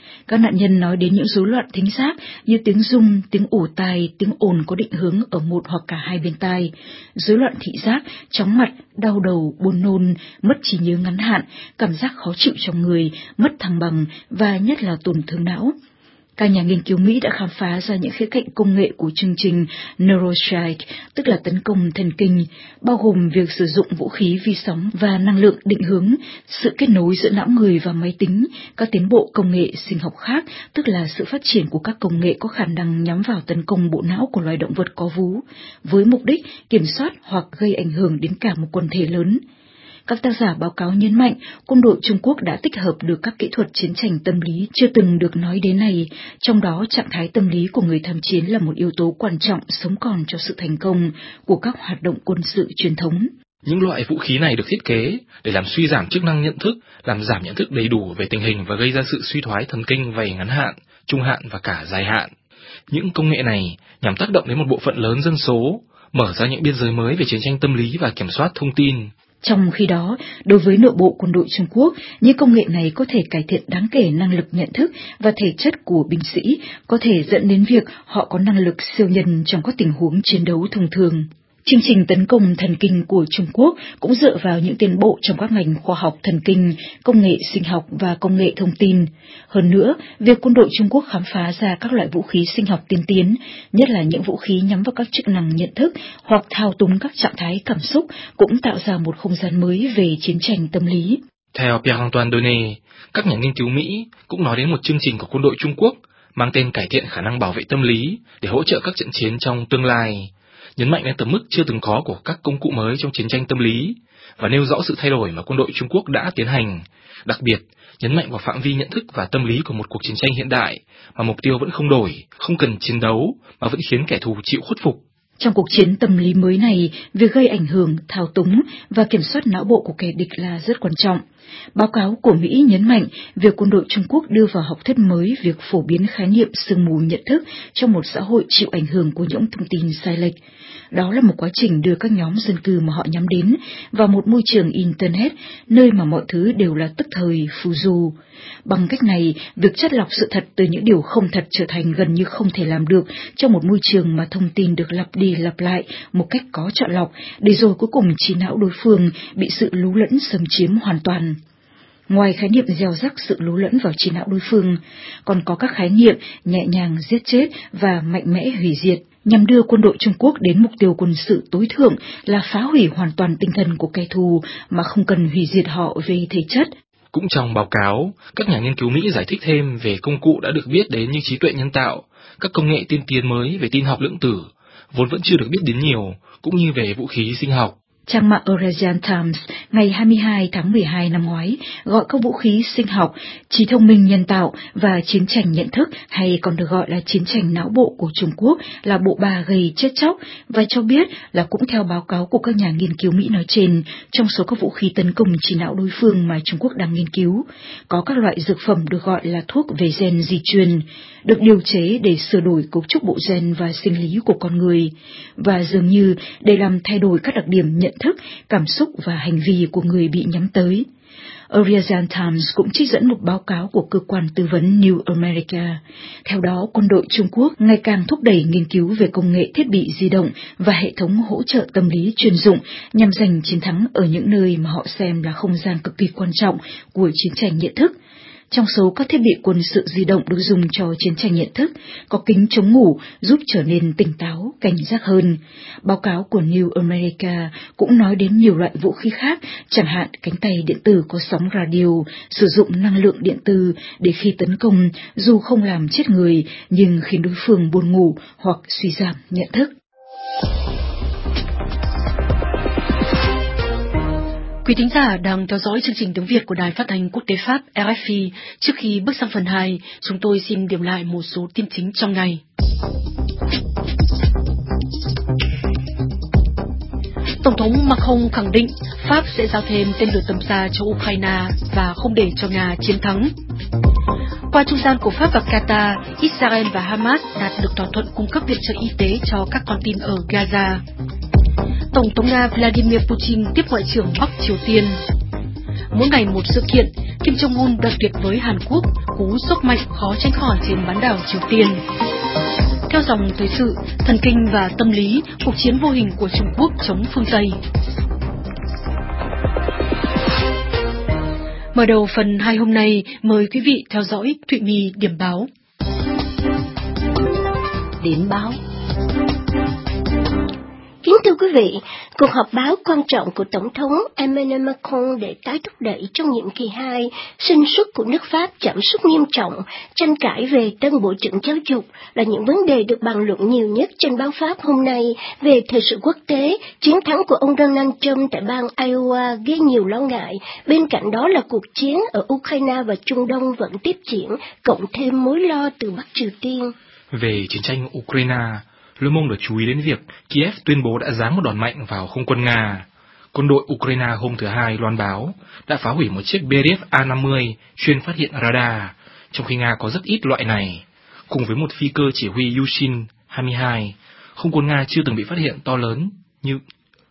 Các nạn nhân nói đến những rối loạn thính giác như tiếng rung, tiếng ù tai, tiếng ồn có định hướng ở một hoặc cả hai bên tai, rối loạn thị giác, chóng mặt, đau đầu, buồn nôn, mất trí nhớ ngắn hạn, cảm giác khó chịu trong người, mất thăng bằng và nhất là tổn thương não. Các nhà nghiên cứu Mỹ đã khám phá ra những khía cạnh công nghệ của chương trình Neurostrike, tức là tấn công thần kinh, bao gồm việc sử dụng vũ khí vi sóng và năng lượng định hướng, sự kết nối giữa não người và máy tính, các tiến bộ công nghệ sinh học khác, tức là sự phát triển của các công nghệ có khả năng nhắm vào tấn công bộ não của loài động vật có vú, với mục đích kiểm soát hoặc gây ảnh hưởng đến cả một quần thể lớn. Các tác giả báo cáo nhấn mạnh quân đội Trung Quốc đã tích hợp được các kỹ thuật chiến tranh tâm lý chưa từng được nói đến này, trong đó trạng thái tâm lý của người tham chiến là một yếu tố quan trọng sống còn cho sự thành công của các hoạt động quân sự truyền thống. Những loại vũ khí này được thiết kế để làm suy giảm chức năng nhận thức, làm giảm nhận thức đầy đủ về tình hình và gây ra sự suy thoái thần kinh về ngắn hạn, trung hạn và cả dài hạn. Những công nghệ này nhằm tác động đến một bộ phận lớn dân số, mở ra những biên giới mới về chiến tranh tâm lý và kiểm soát thông tin. Trong khi đó, đối với nội bộ quân đội Trung Quốc, những công nghệ này có thể cải thiện đáng kể năng lực nhận thức và thể chất của binh sĩ, có thể dẫn đến việc họ có năng lực siêu nhân trong các tình huống chiến đấu thông thường. Chương trình tấn công thần kinh của Trung Quốc cũng dựa vào những tiến bộ trong các ngành khoa học thần kinh, công nghệ sinh học và công nghệ thông tin. Hơn nữa, việc quân đội Trung Quốc khám phá ra các loại vũ khí sinh học tiên tiến, nhất là những vũ khí nhắm vào các chức năng nhận thức hoặc thao túng các trạng thái cảm xúc, cũng tạo ra một không gian mới về chiến tranh tâm lý. Theo Pierre-Antoine Donnet, các nhà nghiên cứu Mỹ cũng nói đến một chương trình của quân đội Trung Quốc mang tên cải thiện khả năng bảo vệ tâm lý để hỗ trợ các trận chiến trong tương lai, nhấn mạnh đến tầm mức chưa từng có của các công cụ mới trong chiến tranh tâm lý và nêu rõ sự thay đổi mà quân đội Trung Quốc đã tiến hành, đặc biệt nhấn mạnh vào phạm vi nhận thức và tâm lý của một cuộc chiến tranh hiện đại mà mục tiêu vẫn không đổi, không cần chiến đấu mà vẫn khiến kẻ thù chịu khuất phục. Trong cuộc chiến tâm lý mới này, việc gây ảnh hưởng, thao túng và kiểm soát não bộ của kẻ địch là rất quan trọng. Báo cáo của Mỹ nhấn mạnh việc quân đội Trung Quốc đưa vào học thuyết mới việc phổ biến khái niệm sương mù nhận thức trong một xã hội chịu ảnh hưởng của những thông tin sai lệch. Đó là một quá trình đưa các nhóm dân cư mà họ nhắm đến vào một môi trường Internet, nơi mà mọi thứ đều là tức thời, phù du. Bằng cách này, việc chắt lọc sự thật từ những điều không thật trở thành gần như không thể làm được trong một môi trường mà thông tin được lặp đi lặp lại một cách có chọn lọc, để rồi cuối cùng trí não đối phương bị sự lú lẫn xâm chiếm hoàn toàn. Ngoài khái niệm gieo rắc sự lú lẫn vào trí não đối phương, còn có các khái niệm nhẹ nhàng giết chết và mạnh mẽ hủy diệt, nhằm đưa quân đội Trung Quốc đến mục tiêu quân sự tối thượng là phá hủy hoàn toàn tinh thần của kẻ thù mà không cần hủy diệt họ về thể chất. Cũng trong báo cáo, các nhà nghiên cứu Mỹ giải thích thêm về công cụ đã được biết đến như trí tuệ nhân tạo, các công nghệ tiên tiến mới về tin học lượng tử, vốn vẫn chưa được biết đến nhiều, cũng như về vũ khí sinh học. Trang mạng Eurasian Times ngày 22 tháng 12 năm ngoái gọi các vũ khí sinh học, trí thông minh nhân tạo và chiến tranh nhận thức, hay còn được gọi là chiến tranh não bộ của Trung Quốc, là bộ ba gây chết chóc, và cho biết là cũng theo báo cáo của các nhà nghiên cứu Mỹ nói trên, trong số các vũ khí tấn công trí não đối phương mà Trung Quốc đang nghiên cứu, có các loại dược phẩm được gọi là thuốc về gen di truyền, được điều chế để sửa đổi cấu trúc bộ gen và sinh lý của con người, và dường như để làm thay đổi các đặc điểm nhận thức, cảm xúc và hành vi của người bị nhắm tới. Eurasian Times cũng trích dẫn một báo cáo của cơ quan tư vấn New America. Theo đó, quân đội Trung Quốc ngày càng thúc đẩy nghiên cứu về công nghệ thiết bị di động và hệ thống hỗ trợ tâm lý chuyên dụng nhằm giành chiến thắng ở những nơi mà họ xem là không gian cực kỳ quan trọng của chiến tranh nhận thức. Trong số các thiết bị quân sự di động được dùng cho chiến tranh nhận thức, có kính chống ngủ giúp trở nên tỉnh táo, cảnh giác hơn. Báo cáo của New America cũng nói đến nhiều loại vũ khí khác, chẳng hạn cánh tay điện tử có sóng radio, sử dụng năng lượng điện tử để khi tấn công, dù không làm chết người, nhưng khiến đối phương buồn ngủ hoặc suy giảm nhận thức. Quý thính giả đang theo dõi chương trình tiếng Việt của Đài Phát thanh Quốc tế Pháp RFI. Trước khi bước sang phần 2, chúng tôi xin điểm lại một số tin chính trong ngày. Tổng thống Macron khẳng định Pháp sẽ giao thêm tên lửa tầm xa cho Ukraine và không để cho Nga chiến thắng. Qua trung gian của Pháp và Qatar, Israel và Hamas đạt được thỏa thuận cung cấp viện trợ y tế cho các con tin ở Gaza. Tổng thống Nga Vladimir Putin tiếp Ngoại trưởng Bắc Triều Tiên. Mỗi ngày một sự kiện, Kim Jong-un đoạn tuyệt với Hàn Quốc, cú sốc mạnh khó tránh khỏi trên bán đảo Triều Tiên. Theo dòng thời sự, thần kinh và tâm lý, cuộc chiến vô hình của Trung Quốc chống phương Tây. Mở đầu phần 2 hôm nay, mời quý vị theo dõi Thụy My điểm báo. Điểm báo. Kính thưa quý vị, cuộc họp báo quan trọng của Tổng thống Emmanuel Macron để tái thúc đẩy trong nhiệm kỳ 2, sinh suất của nước Pháp giảm sút nghiêm trọng, tranh cãi về tân Bộ trưởng Giáo dục là những vấn đề được bàn luận nhiều nhất trên báo Pháp hôm nay. Về thời sự quốc tế, chiến thắng của ông Donald Trump tại bang Iowa gây nhiều lo ngại, bên cạnh đó là cuộc chiến ở Ukraine và Trung Đông vẫn tiếp diễn, cộng thêm mối lo từ Bắc Triều Tiên. Về chiến tranh Ukraine, Le Monde đã chú ý đến việc Kiev tuyên bố đã giáng một đòn mạnh vào không quân Nga. Quân đội Ukraine hôm thứ Hai loan báo đã phá hủy một chiếc Beriev A-50 chuyên phát hiện radar, trong khi Nga có rất ít loại này. Cùng với một phi cơ chỉ huy Yushin 22, không quân Nga chưa từng bị phát hiện to lớn như...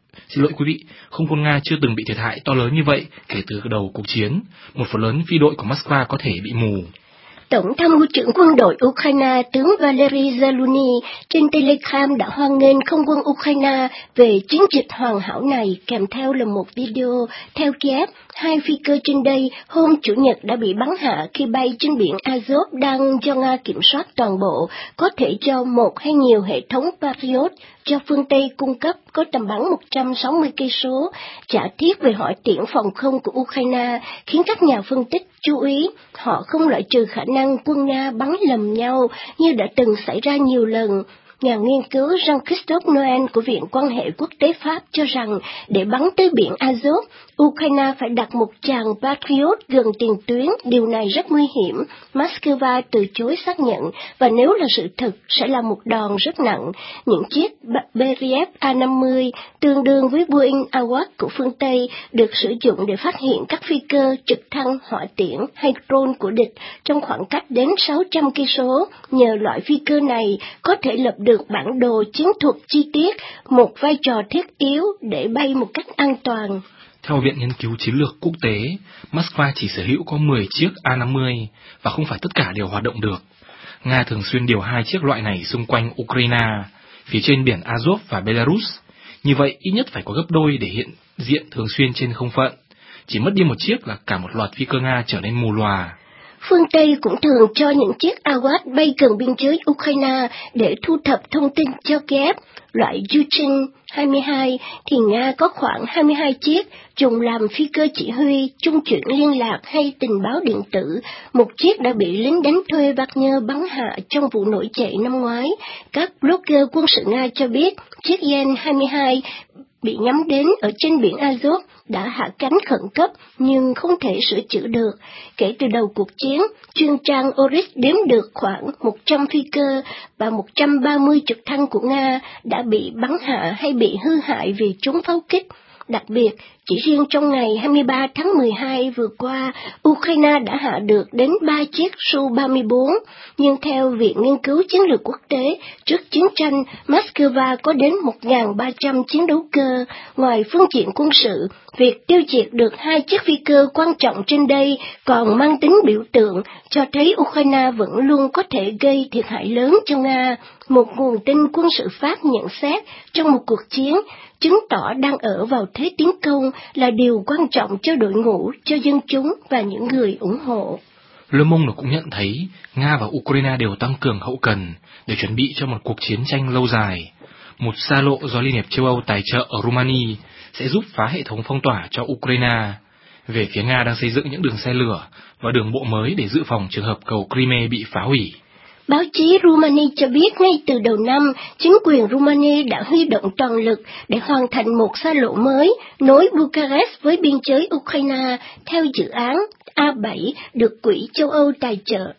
không quân Nga chưa từng bị thiệt hại to lớn như vậy kể từ đầu cuộc chiến. Một phần lớn phi đội của Moscow có thể bị mù. Tổng tham mưu trưởng quân đội Ukraine tướng Valery Zaluzny trên Telegram đã hoan nghênh không quân Ukraine về chiến dịch hoàn hảo này, kèm theo là một video. Theo Kiev, 2 phi cơ trên đây hôm Chủ nhật đã bị bắn hạ khi bay trên biển Azov đang do Nga kiểm soát toàn bộ, có thể do một hay nhiều hệ thống Patriot cho phương Tây cung cấp có tầm bắn 160 cây số. Giả thiết về hỏi tiễn phòng không của Ukraine khiến các nhà phân tích chú ý, họ không loại trừ khả năng quân Nga bắn lầm nhau như đã từng xảy ra nhiều lần. Nhà nghiên cứu Jean-Christophe Noël của Viện Quan hệ Quốc tế Pháp cho rằng để bắn tới biển Azov, Ukraine phải đặt một tràng Patriot gần tiền tuyến, điều này rất nguy hiểm. Moscow từ chối xác nhận, và nếu là sự thật, sẽ là một đòn rất nặng. Những chiếc Beriev A-50, tương đương với Boeing Awak của phương Tây, được sử dụng để phát hiện các phi cơ, trực thăng, hỏa tiễn hay drone của địch trong khoảng cách đến 600 cây số. Nhờ loại phi cơ này có thể lập được bản đồ chiến thuật chi tiết, một vai trò thiết yếu để bay một cách an toàn. Theo Viện Nghiên cứu Chiến lược Quốc tế, Moscow chỉ sở hữu có 10 chiếc A-50 và không phải tất cả đều hoạt động được. Nga thường xuyên điều 2 chiếc loại này xung quanh Ukraine, phía trên biển Azov và Belarus. Như vậy, ít nhất phải có gấp đôi để hiện diện thường xuyên trên không phận. Chỉ mất đi một chiếc là cả một loạt phi cơ Nga trở nên mù lòa. Phương Tây cũng thường cho những chiếc Awak bay gần biên giới Ukraine để thu thập thông tin cho Kiev. Loại Yushin 22 thì Nga có khoảng 22 chiếc, dùng làm phi cơ chỉ huy, trung chuyển liên lạc hay tình báo điện tử. Một chiếc đã bị lính đánh thuê Wagner bắn hạ trong vụ nổi dậy năm ngoái. Các blogger quân sự Nga cho biết chiếc Yen 22 bị nhắm đến ở trên biển Azov đã hạ cánh khẩn cấp nhưng không thể sửa chữa được. Kể từ đầu cuộc chiến, chuyên trang Oryx đếm được khoảng 100 phi cơ và 130 trực thăng của Nga đã bị bắn hạ hay bị hư hại vì trúng pháo kích. Đặc biệt, chỉ riêng trong ngày 23 tháng 12 vừa qua, Ukraine đã hạ được đến 3 chiếc Su-34, nhưng theo Viện Nghiên cứu Chiến lược Quốc tế, trước chiến tranh, Moscow có đến 1.300 chiến đấu cơ. Ngoài phương diện quân sự, việc tiêu diệt được 2 chiếc phi cơ quan trọng trên đây còn mang tính biểu tượng, cho thấy Ukraine vẫn luôn có thể gây thiệt hại lớn cho Nga. Một nguồn tin quân sự Pháp nhận xét trong một cuộc chiến, chứng tỏ đang ở vào thế tiến công là điều quan trọng cho đội ngũ, cho dân chúng và những người ủng hộ. Le Monde cũng nhận thấy Nga và Ukraine đều tăng cường hậu cần để chuẩn bị cho một cuộc chiến tranh lâu dài. Một xa lộ do Liên hiệp châu Âu tài trợ ở Romania sẽ giúp phá hệ thống phong tỏa cho Ukraine. Về phía Nga đang xây dựng những đường xe lửa và đường bộ mới để dự phòng trường hợp cầu Crimea bị phá hủy. Báo chí Romania cho biết ngay từ đầu năm, chính quyền Romania đã huy động toàn lực để hoàn thành một xa lộ mới nối Bucharest với biên giới Ukraine theo dự án A7 được Quỹ châu Âu tài trợ.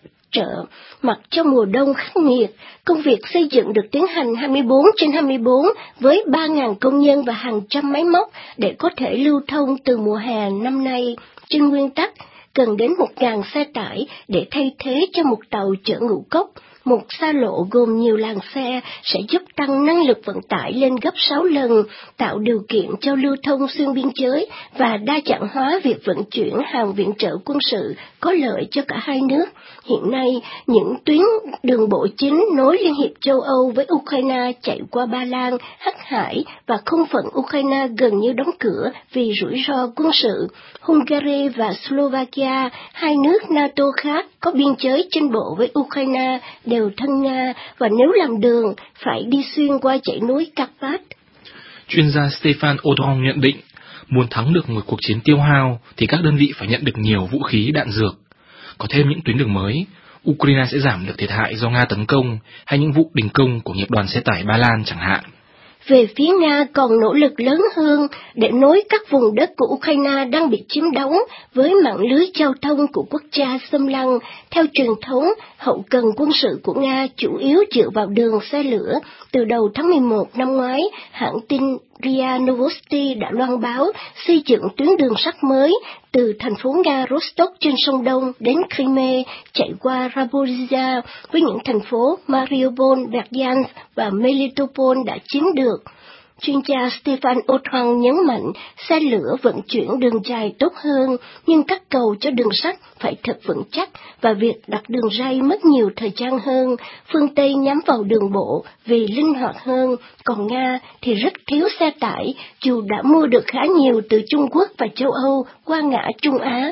Mặc cho mùa đông khắc nghiệt, công việc xây dựng được tiến hành 24/24 với 3.000 công nhân và hàng trăm máy móc để có thể lưu thông từ mùa hè năm nay. Trên nguyên tắc, cần đến 1.000 xe tải để thay thế cho một tàu chở ngũ cốc. một xa lộ gồm nhiều làn xe sẽ giúp tăng năng lực vận tải lên gấp 6 lần, tạo điều kiện cho lưu thông xuyên biên giới và đa dạng hóa việc vận chuyển hàng viện trợ quân sự có lợi cho cả hai nước. Hiện nay, những tuyến đường bộ chính nối Liên hiệp châu Âu với Ukraine chạy qua Ba Lan, Hắc Hải và không phận Ukraine gần như đóng cửa vì rủi ro quân sự. Hungary và Slovakia, hai nước NATO khác có biên giới trên bộ với Ukraine, đều thân Nga và nếu làm đường phải đi xuyên qua dãy núi Karpat. Chuyên gia Stefan Audron nhận định, muốn thắng được một cuộc chiến tiêu hao thì các đơn vị phải nhận được nhiều vũ khí đạn dược. Có thêm những tuyến đường mới, Ukraine sẽ giảm được thiệt hại do Nga tấn công hay những vụ đình công của nghiệp đoàn xe tải Ba Lan chẳng hạn. Về phía Nga còn nỗ lực lớn hơn để nối các vùng đất của Ukraine đang bị chiếm đóng với mạng lưới giao thông của quốc gia xâm lăng. Theo truyền thống, hậu cần quân sự của Nga chủ yếu dựa vào đường xe lửa. Từ đầu tháng 11 năm ngoái, hãng tin RIA Novosti đã loan báo xây dựng tuyến đường sắt mới từ thành phố Nga Rostov trên sông Đông đến Crimea, chạy qua Zaporizhzhia với những thành phố Mariupol, Berdyansk và Melitopol đã chiếm được. Chuyên gia Stefan Audron nhấn mạnh xe lửa vận chuyển đường dài tốt hơn, nhưng các cầu cho đường sắt phải thật vững chắc và việc đặt đường ray mất nhiều thời gian hơn. Phương Tây nhắm vào đường bộ vì linh hoạt hơn, còn Nga thì rất thiếu xe tải, dù đã mua được khá nhiều từ Trung Quốc và châu Âu qua ngã Trung Á.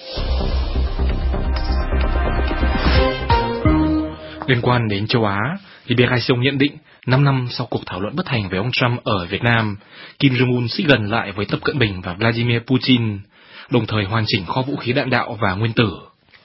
Liên quan đến châu Á, Liberation nhận định 5 năm sau cuộc thảo luận bất thành với ông Trump ở Việt Nam, Kim Jong-un xích gần lại với Tập Cận Bình và Vladimir Putin, đồng thời hoàn chỉnh kho vũ khí đạn đạo và nguyên tử.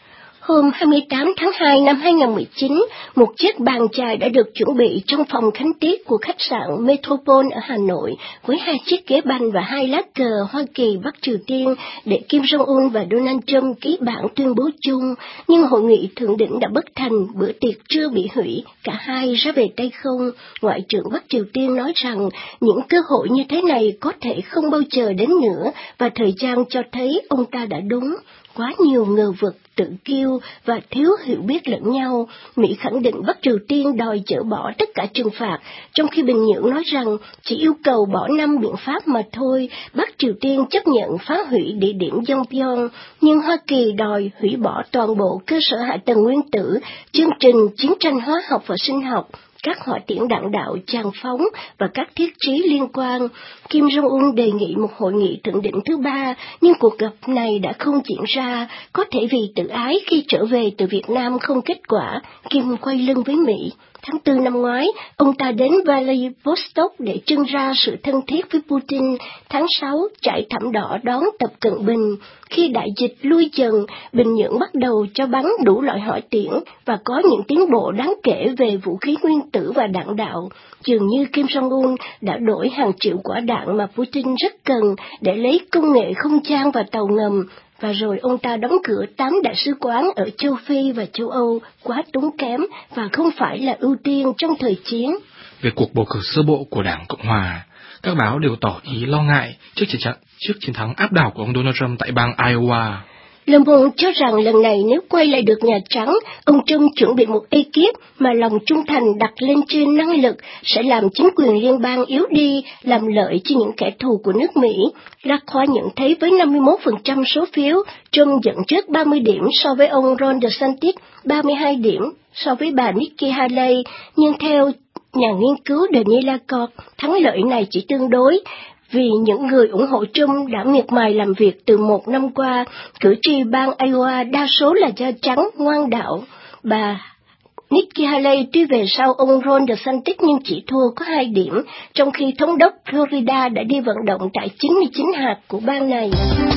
Hôm 28 tháng 2 năm 2019, một chiếc bàn chài đã được chuẩn bị trong phòng khánh tiết của khách sạn Metropole ở Hà Nội, với 2 chiếc ghế bành và 2 lá cờ Hoa Kỳ Bắc Triều Tiên để Kim Jong-un và Donald Trump ký bản tuyên bố chung. Nhưng hội nghị thượng đỉnh đã bất thành, bữa tiệc trưa bị hủy, cả hai ra về tay không. Ngoại trưởng Bắc Triều Tiên nói rằng những cơ hội như thế này có thể không bao giờ đến nữa, và thời gian cho thấy ông ta đã đúng. Quá nhiều ngờ vực, tự kiêu và thiếu hiểu biết lẫn nhau. Mỹ khẳng định Bắc Triều Tiên đòi dỡ bỏ tất cả trừng phạt, trong khi Bình Nhưỡng nói rằng chỉ yêu cầu bỏ 5 biện pháp mà thôi. Bắc Triều Tiên chấp nhận phá hủy địa điểm Yongbyon, nhưng Hoa Kỳ đòi hủy bỏ toàn bộ cơ sở hạ tầng nguyên tử, chương trình chiến tranh hóa học và sinh học, các hỏa tiễn đạn đạo tràn phóng và các thiết trí liên quan. Kim Jong-un đề nghị một hội nghị thượng đỉnh thứ 3, nhưng cuộc gặp này đã không diễn ra, có thể vì tự ái khi trở về từ Việt Nam không kết quả. Kim quay lưng với Mỹ. Tháng 4 năm ngoái, ông ta đến Vladivostok để trưng ra sự thân thiết với Putin. Tháng 6, trải thảm đỏ đón Tập Cận Bình. Khi đại dịch lui dần, Bình Nhưỡng bắt đầu cho bắn đủ loại hỏa tiễn và có những tiến bộ đáng kể về vũ khí nguyên tử và đạn đạo. Dường như Kim Jong-un đã đổi hàng triệu quả đạn mà Putin rất cần để lấy công nghệ không gian và tàu ngầm. Và rồi ông ta đóng cửa 8 đại sứ quán ở châu Phi và châu Âu, quá tốn kém và không phải là ưu tiên trong thời chiến. Về cuộc bầu cử sơ bộ của Đảng Cộng Hòa, các báo đều tỏ ý lo ngại trước chiến thắng áp đảo của ông Donald Trump tại bang Iowa. Le Monde cho rằng lần này nếu quay lại được Nhà Trắng, ông Trump chuẩn bị một ekip mà lòng trung thành đặt lên trên năng lực sẽ làm chính quyền liên bang yếu đi, làm lợi cho những kẻ thù của nước Mỹ. La Croix nhận thấy với 51% số phiếu, Trump dẫn trước 30 điểm so với ông Ron DeSantis, 32 điểm so với bà Nikki Haley, nhưng theo nhà nghiên cứu Daniela Cox, thắng lợi này chỉ tương đối, vì những người ủng hộ Trump đã miệt mài làm việc từ 1 năm qua. Cử tri bang Iowa đa số là da trắng, ngoan đạo. Bà Nikki Haley tuy về sau ông Ron DeSantis nhưng chỉ thua có 2 điểm, trong khi thống đốc Florida đã đi vận động tại 99 hạt của bang này.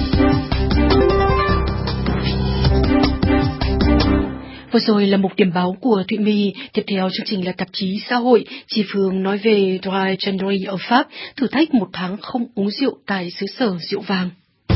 Vừa rồi là một điểm báo của Thụy My. Tiếp theo chương trình là tạp chí xã hội. Chị Phương nói về Dry January ở Pháp, thử thách 1 tháng không uống rượu tại xứ sở rượu vàng.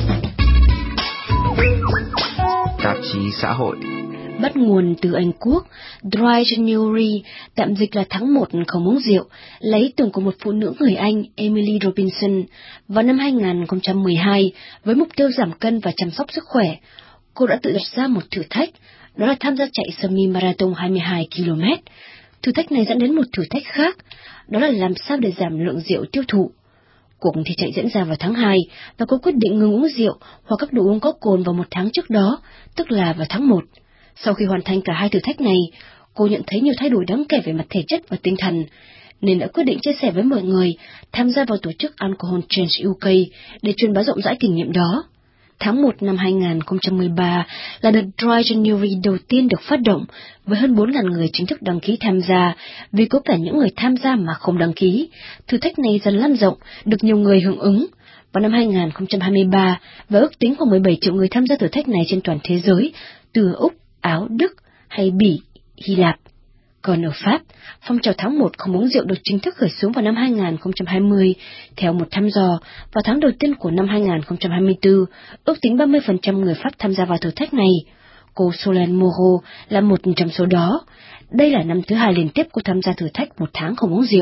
Tạp chí xã hội. Bắt nguồn từ Anh Quốc, Dry January, tạm dịch là tháng 1 không uống rượu, lấy ý tưởng của một phụ nữ người Anh, Emily Robinson. Vào năm 2012, với mục tiêu giảm cân và chăm sóc sức khỏe, cô đã tự đặt ra một thử thách, đó là tham gia chạy semi-marathon 22 km. Thử thách này dẫn đến một thử thách khác, đó là làm sao để giảm lượng rượu tiêu thụ. Cuộc thi chạy diễn ra vào tháng 2 và cô quyết định ngừng uống rượu hoặc các đồ uống có cồn vào một tháng trước đó, tức là vào tháng 1. Sau khi hoàn thành cả hai thử thách này, cô nhận thấy nhiều thay đổi đáng kể về mặt thể chất và tinh thần, nên đã quyết định chia sẻ với mọi người tham gia vào tổ chức Alcohol Change UK để truyền bá rộng rãi kinh nghiệm đó. Tháng 1 năm 2013 là đợt Dry January đầu tiên được phát động, với hơn 4.000 người chính thức đăng ký tham gia, vì có cả những người tham gia mà không đăng ký. Thử thách này dần lan rộng, được nhiều người hưởng ứng. Vào năm 2023, và ước tính khoảng 17 triệu người tham gia thử thách này trên toàn thế giới, từ Úc, Áo, Đức hay Bỉ, Hy Lạp. Còn ở Pháp, phong trào tháng 1 không uống rượu được chính thức khởi xướng vào năm 2020. Theo một thăm dò, vào tháng đầu tiên của năm 2024, ước tính 30% người Pháp tham gia vào thử thách này. Cô Solène Moreau là một trong số đó. Đây là năm thứ 2 liên tiếp cô tham gia thử thách một tháng không uống rượu.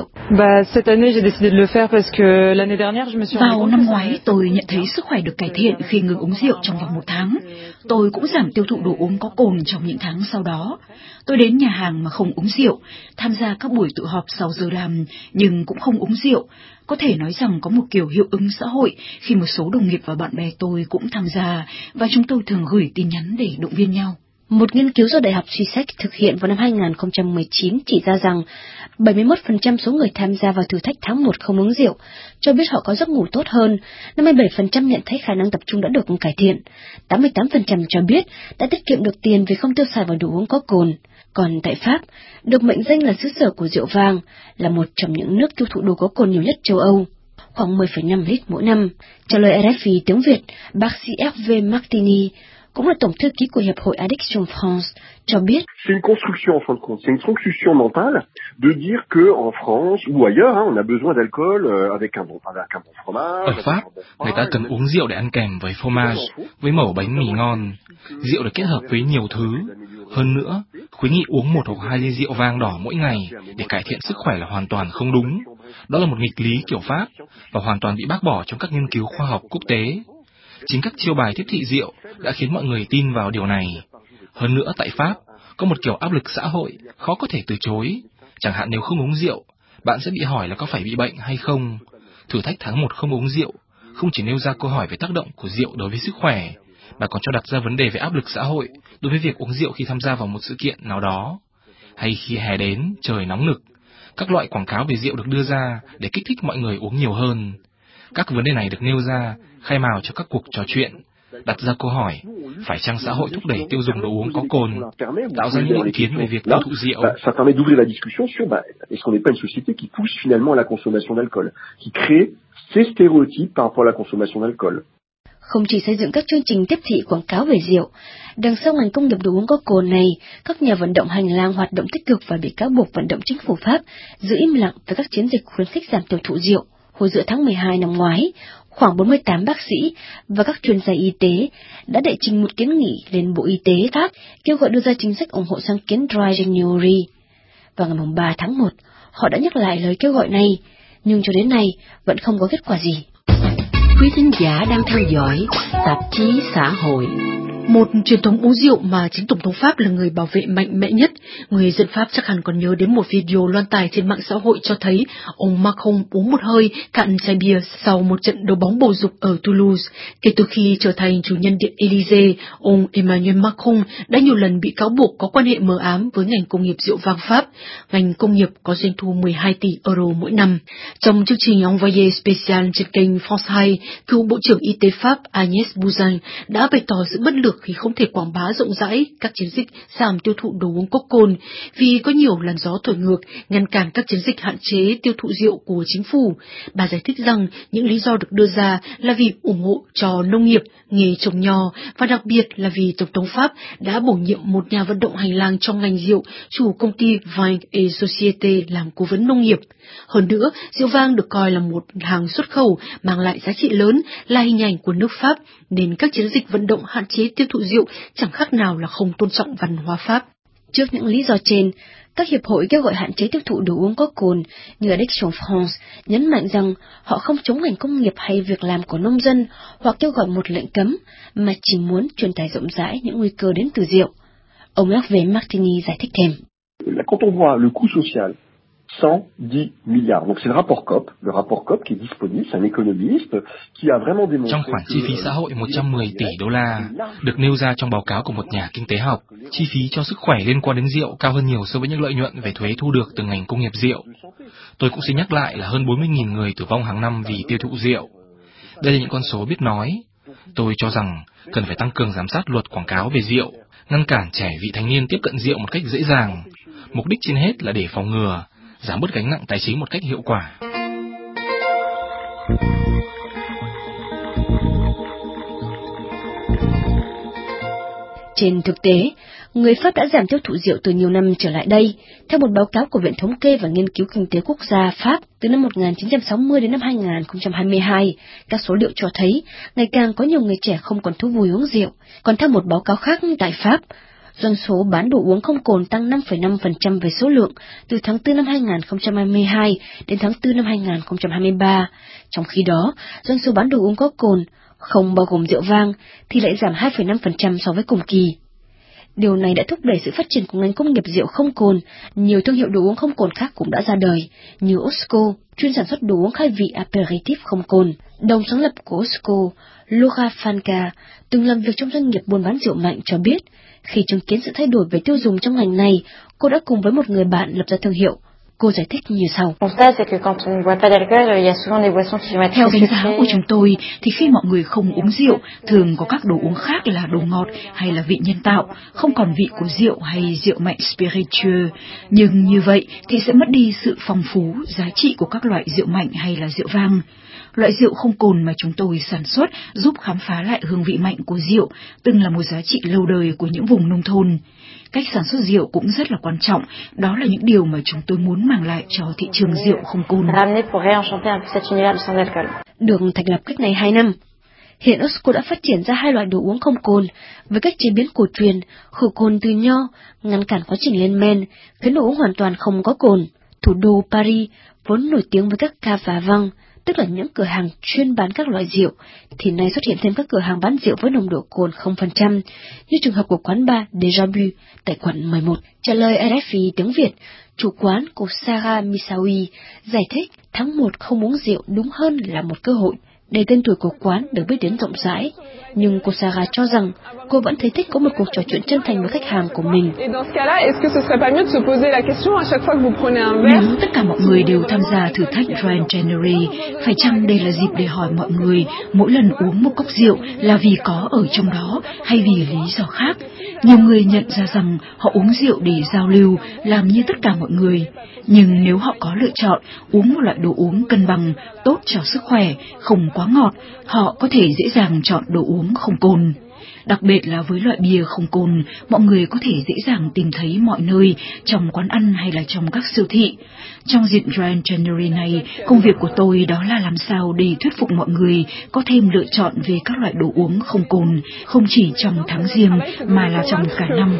Vào năm ngoái, tôi nhận thấy sức khỏe được cải thiện khi ngừng uống rượu trong vòng một tháng. Tôi cũng giảm tiêu thụ đồ uống có cồn trong những tháng sau đó. Tôi đến nhà hàng mà không uống rượu, tham gia các buổi tụ họp sau giờ làm nhưng cũng không uống rượu. Có thể nói rằng có một kiểu hiệu ứng xã hội khi một số đồng nghiệp và bạn bè tôi cũng tham gia, và chúng tôi thường gửi tin nhắn để động viên nhau. Một nghiên cứu do Đại học Sussex thực hiện vào năm 2019 chỉ ra rằng 71% số người tham gia vào thử thách tháng 1 không uống rượu cho biết họ có giấc ngủ tốt hơn, 57% nhận thấy khả năng tập trung đã được cải thiện, 88% cho biết đã tiết kiệm được tiền vì không tiêu xài vào đồ uống có cồn. Còn tại Pháp, được mệnh danh là xứ sở của rượu vang, là một trong những nước tiêu thụ đồ có cồn nhiều nhất châu Âu, khoảng 10,5 lít mỗi năm. Trả lời RFI tiếng Việt, bác sĩ Hervé Martini, cũng là tổng thư ký của Hiệp hội Addiction France, cho biết. C'est une construction en fin de compte, c'est une construction mentale de dire que en France ou ailleurs, on a besoin d'alcool avec un bon fromage. Ở Pháp, người ta cần uống rượu để ăn kèm với fromage, với mẩu bánh mì ngon. Rượu được kết hợp với nhiều thứ. Hơn nữa, khuyến nghị uống 1 hoặc 2 ly rượu vang đỏ mỗi ngày để cải thiện sức khỏe là hoàn toàn không đúng. Đó là một nghịch lý kiểu Pháp và hoàn toàn bị bác bỏ trong các nghiên cứu khoa học quốc tế. Chính các chiêu bài tiếp thị rượu đã khiến mọi người tin vào điều này. Hơn nữa tại Pháp, có một kiểu áp lực xã hội khó có thể từ chối. Chẳng hạn nếu không uống rượu, bạn sẽ bị hỏi là có phải bị bệnh hay không. Thử thách tháng 1 không uống rượu không chỉ nêu ra câu hỏi về tác động của rượu đối với sức khỏe, mà còn cho đặt ra vấn đề về áp lực xã hội đối với việc uống rượu khi tham gia vào một sự kiện nào đó. Hay khi hè đến, trời nóng nực, các loại quảng cáo về rượu được đưa ra để kích thích mọi người uống nhiều hơn. Các vấn đề này được nêu ra, khai mào cho các cuộc trò chuyện, đặt ra câu hỏi, phải chăng xã hội thúc đẩy tiêu dùng đồ uống có cồn, tạo ra những định kiến về việc tiêu thụ rượu. Ça permet d'ouvrir la discussion sur est-ce qu'on n'est pas une société qui pousse finalement à la consommation d'alcool, qui crée ces stéréotypes par rapport à la consommation d'alcool. Không chỉ xây dựng các chương trình tiếp thị quảng cáo về rượu, đằng sau ngành công nghiệp đồ uống có cồn này, các nhà vận động hành lang hoạt động tích cực và bị cáo buộc vận động chính phủ Pháp giữ im lặng với các chiến dịch khuyến khích giảm tiêu thụ rượu. Hồi giữa tháng 12 năm ngoái, khoảng 48 bác sĩ và các chuyên gia y tế đã đệ trình một kiến nghị lên Bộ Y tế Pháp kêu gọi đưa ra chính sách ủng hộ sáng kiến Dry January. Vào ngày 3 tháng 1, họ đã nhắc lại lời kêu gọi này, nhưng cho đến nay vẫn không có kết quả gì. Quý thính giả đang theo dõi tạp chí xã hội. Một truyền thống uống rượu mà chính Tổng thống Pháp là người bảo vệ mạnh mẽ nhất. Người dân Pháp chắc hẳn còn nhớ đến một video loan tải trên mạng xã hội cho thấy ông Macron uống một hơi cạn chai bia sau một trận đấu bóng bầu dục ở Toulouse. Kể từ khi trở thành chủ nhân Điện Élysée, ông Emmanuel Macron đã nhiều lần bị cáo buộc có quan hệ mờ ám với ngành công nghiệp rượu vang Pháp. Ngành công nghiệp có doanh thu 12 tỷ euro mỗi năm. Trong chương trình Envoyé Special trên kênh France 2, cựu Bộ trưởng Y tế Pháp Agnès Buzyn đã bày tỏ sự bất lực khi không thể quảng bá rộng rãi các chiến dịch giảm tiêu thụ đồ uống có cồn vì có nhiều làn gió thổi ngược ngăn cản các chiến dịch hạn chế tiêu thụ rượu của chính phủ. Bà giải thích rằng những lý do được đưa ra là vì ủng hộ cho nông nghiệp, nghề trồng nho và đặc biệt là vì Tổng thống Pháp đã bổ nhiệm một nhà vận động hành lang trong ngành rượu, chủ công ty Vin et Société làm cố vấn nông nghiệp. Hơn nữa, rượu vang được coi là một hàng xuất khẩu mang lại giá trị lớn, là hình ảnh của nước Pháp, nên các chiến dịch vận động hạn chế tiêu thụ rượu chẳng khác nào là không tôn trọng văn hóa Pháp. Trước những lý do trên, các hiệp hội kêu gọi hạn chế tiêu thụ đồ uống có cồn như Addiction France nhấn mạnh rằng họ không chống ngành công nghiệp hay việc làm của nông dân hoặc kêu gọi một lệnh cấm, mà chỉ muốn truyền tải rộng rãi những nguy cơ đến từ rượu. Ông Hervé Martini giải thích thêm. Quand on voit le coût social, 110 milliards. Donc c'est le rapport COP qui est disponible, c'est un économiste qui a vraiment démontré. Trong khoản chi phí xã hội 110 tỷ đô la được nêu ra trong báo cáo của một nhà kinh tế học, chi phí cho sức khỏe liên quan đến rượu cao hơn nhiều so với những lợi nhuận về thuế thu được từ ngành công nghiệp rượu. Tôi cũng xin nhắc lại là hơn 40.000 người tử vong hàng năm vì tiêu thụ rượu. Đây là những con số biết nói. Tôi cho rằng cần phải tăng cường giám sát luật quảng cáo về rượu, ngăn cản trẻ vị thành niên tiếp cận rượu một cách dễ dàng. Mục đích trên hết là để phòng ngừa, giảm bớt gánh nặng tài chính một cách hiệu quả. Trên thực tế, người Pháp đã giảm tiêu thụ rượu từ nhiều năm trở lại đây. Theo một báo cáo của Viện Thống kê và Nghiên cứu Kinh tế Quốc gia Pháp, từ năm 1960 đến năm 2022, các số liệu cho thấy ngày càng có nhiều người trẻ không còn thú vui uống rượu. Còn theo một báo cáo khác tại Pháp, doanh số bán đồ uống không cồn tăng 5,5% về số lượng từ tháng 4 năm 2022 đến tháng 4 năm 2023. Trong khi đó, doanh số bán đồ uống có cồn, không bao gồm rượu vang, thì lại giảm 2,5% so với cùng kỳ. Điều này đã thúc đẩy sự phát triển của ngành công nghiệp rượu không cồn. Nhiều thương hiệu đồ uống không cồn khác cũng đã ra đời, như Osco, chuyên sản xuất đồ uống khai vị aperitif không cồn. Đồng sáng lập của Osco, Laura Fanca, từng làm việc trong doanh nghiệp buôn bán rượu mạnh cho biết, khi chứng kiến sự thay đổi về tiêu dùng trong ngành này, cô đã cùng với một người bạn lập ra thương hiệu. Cô giải thích như sau. Theo đánh giá của chúng tôi, thì khi mọi người không uống rượu, thường có các đồ uống khác là đồ ngọt hay là vị nhân tạo, không còn vị của rượu hay rượu mạnh spiritueux. Nhưng như vậy thì sẽ mất đi sự phong phú, giá trị của các loại rượu mạnh hay là rượu vang. Loại rượu không cồn mà chúng tôi sản xuất giúp khám phá lại hương vị mạnh của rượu, từng là một giá trị lâu đời của những vùng nông thôn. Cách sản xuất rượu cũng rất là quan trọng, đó là những điều mà chúng tôi muốn mang lại cho thị trường rượu không cồn. Được thành lập cách này 2 năm, hiện Osco đã phát triển ra 2 loại đồ uống không cồn với cách chế biến cổ truyền, khử cồn từ nho, ngăn cản quá trình lên men, khiến đồ uống hoàn toàn không có cồn. Thủ đô Paris vốn nổi tiếng với các cave và vang, tức là những cửa hàng chuyên bán các loại rượu, thì nay xuất hiện thêm các cửa hàng bán rượu với nồng độ cồn 0%, như trường hợp của quán bar Déjà Bu tại quận 11. Trả lời RFI tiếng Việt, chủ quán của Sarah Misawi giải thích tháng 1 không uống rượu đúng hơn là một cơ hội để tên tuổi của quán được biết đến rộng rãi. Nhưng cô Sarah cho rằng cô vẫn thấy thích có một cuộc trò chuyện chân thành với khách hàng của mình. Nếu tất cả mọi người đều tham gia thử thách Dry January, phải chăng đây là dịp để hỏi mọi người mỗi lần uống một cốc rượu là vì có ở trong đó hay vì lý do khác? Nhiều người nhận ra rằng họ uống rượu để giao lưu, làm như tất cả mọi người. Nhưng nếu họ có lựa chọn uống một loại đồ uống cân bằng, tốt cho sức khỏe, không quá ngọt, họ có thể dễ dàng chọn đồ uống không cồn. Đặc biệt là với loại bia không cồn, mọi người có thể dễ dàng tìm thấy mọi nơi, trong quán ăn hay là trong các siêu thị. Trong dịp Dry January này, công việc của tôi đó là làm sao để thuyết phục mọi người có thêm lựa chọn về các loại đồ uống không cồn, không chỉ trong tháng Giêng mà là trong cả năm.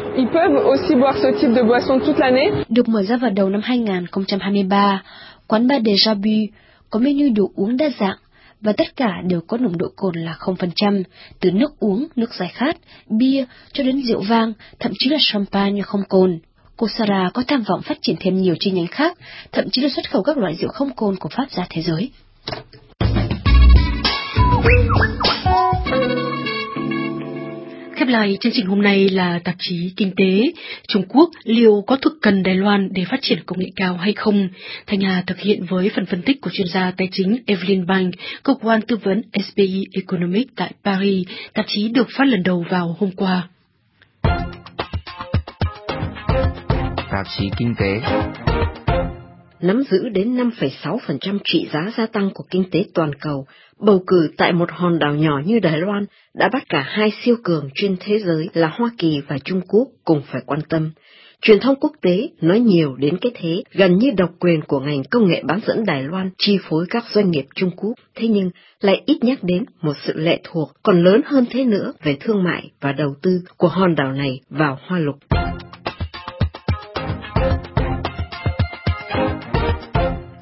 Được mở ra vào đầu năm 2023, quán bar Déjà Bu có menu đồ uống đa dạng, và tất cả đều có nồng độ cồn là 0%, từ nước uống, nước giải khát, bia cho đến rượu vang, thậm chí là champagne không cồn. Cô Sarah có tham vọng phát triển thêm nhiều chi nhánh khác, thậm chí là xuất khẩu các loại rượu không cồn của Pháp ra thế giới. Khép lại chương trình hôm nay là tạp chí Kinh tế. Trung Quốc liệu có thực cần Đài Loan để phát triển công nghệ cao hay không? Thanh Hà thực hiện với phần phân tích của chuyên gia tài chính Evelyn Bank, cơ quan tư vấn SPI Economic tại Paris. Tạp chí được phát lần đầu vào hôm qua. Tạp chí Kinh tế. Nắm giữ đến 5,6% trị giá gia tăng của kinh tế toàn cầu, bầu cử tại một hòn đảo nhỏ như Đài Loan đã bắt cả 2 siêu cường trên thế giới là Hoa Kỳ và Trung Quốc cùng phải quan tâm. Truyền thông quốc tế nói nhiều đến cái thế gần như độc quyền của ngành công nghệ bán dẫn Đài Loan chi phối các doanh nghiệp Trung Quốc, thế nhưng lại ít nhắc đến một sự lệ thuộc còn lớn hơn thế nữa về thương mại và đầu tư của hòn đảo này vào Hoa Lục.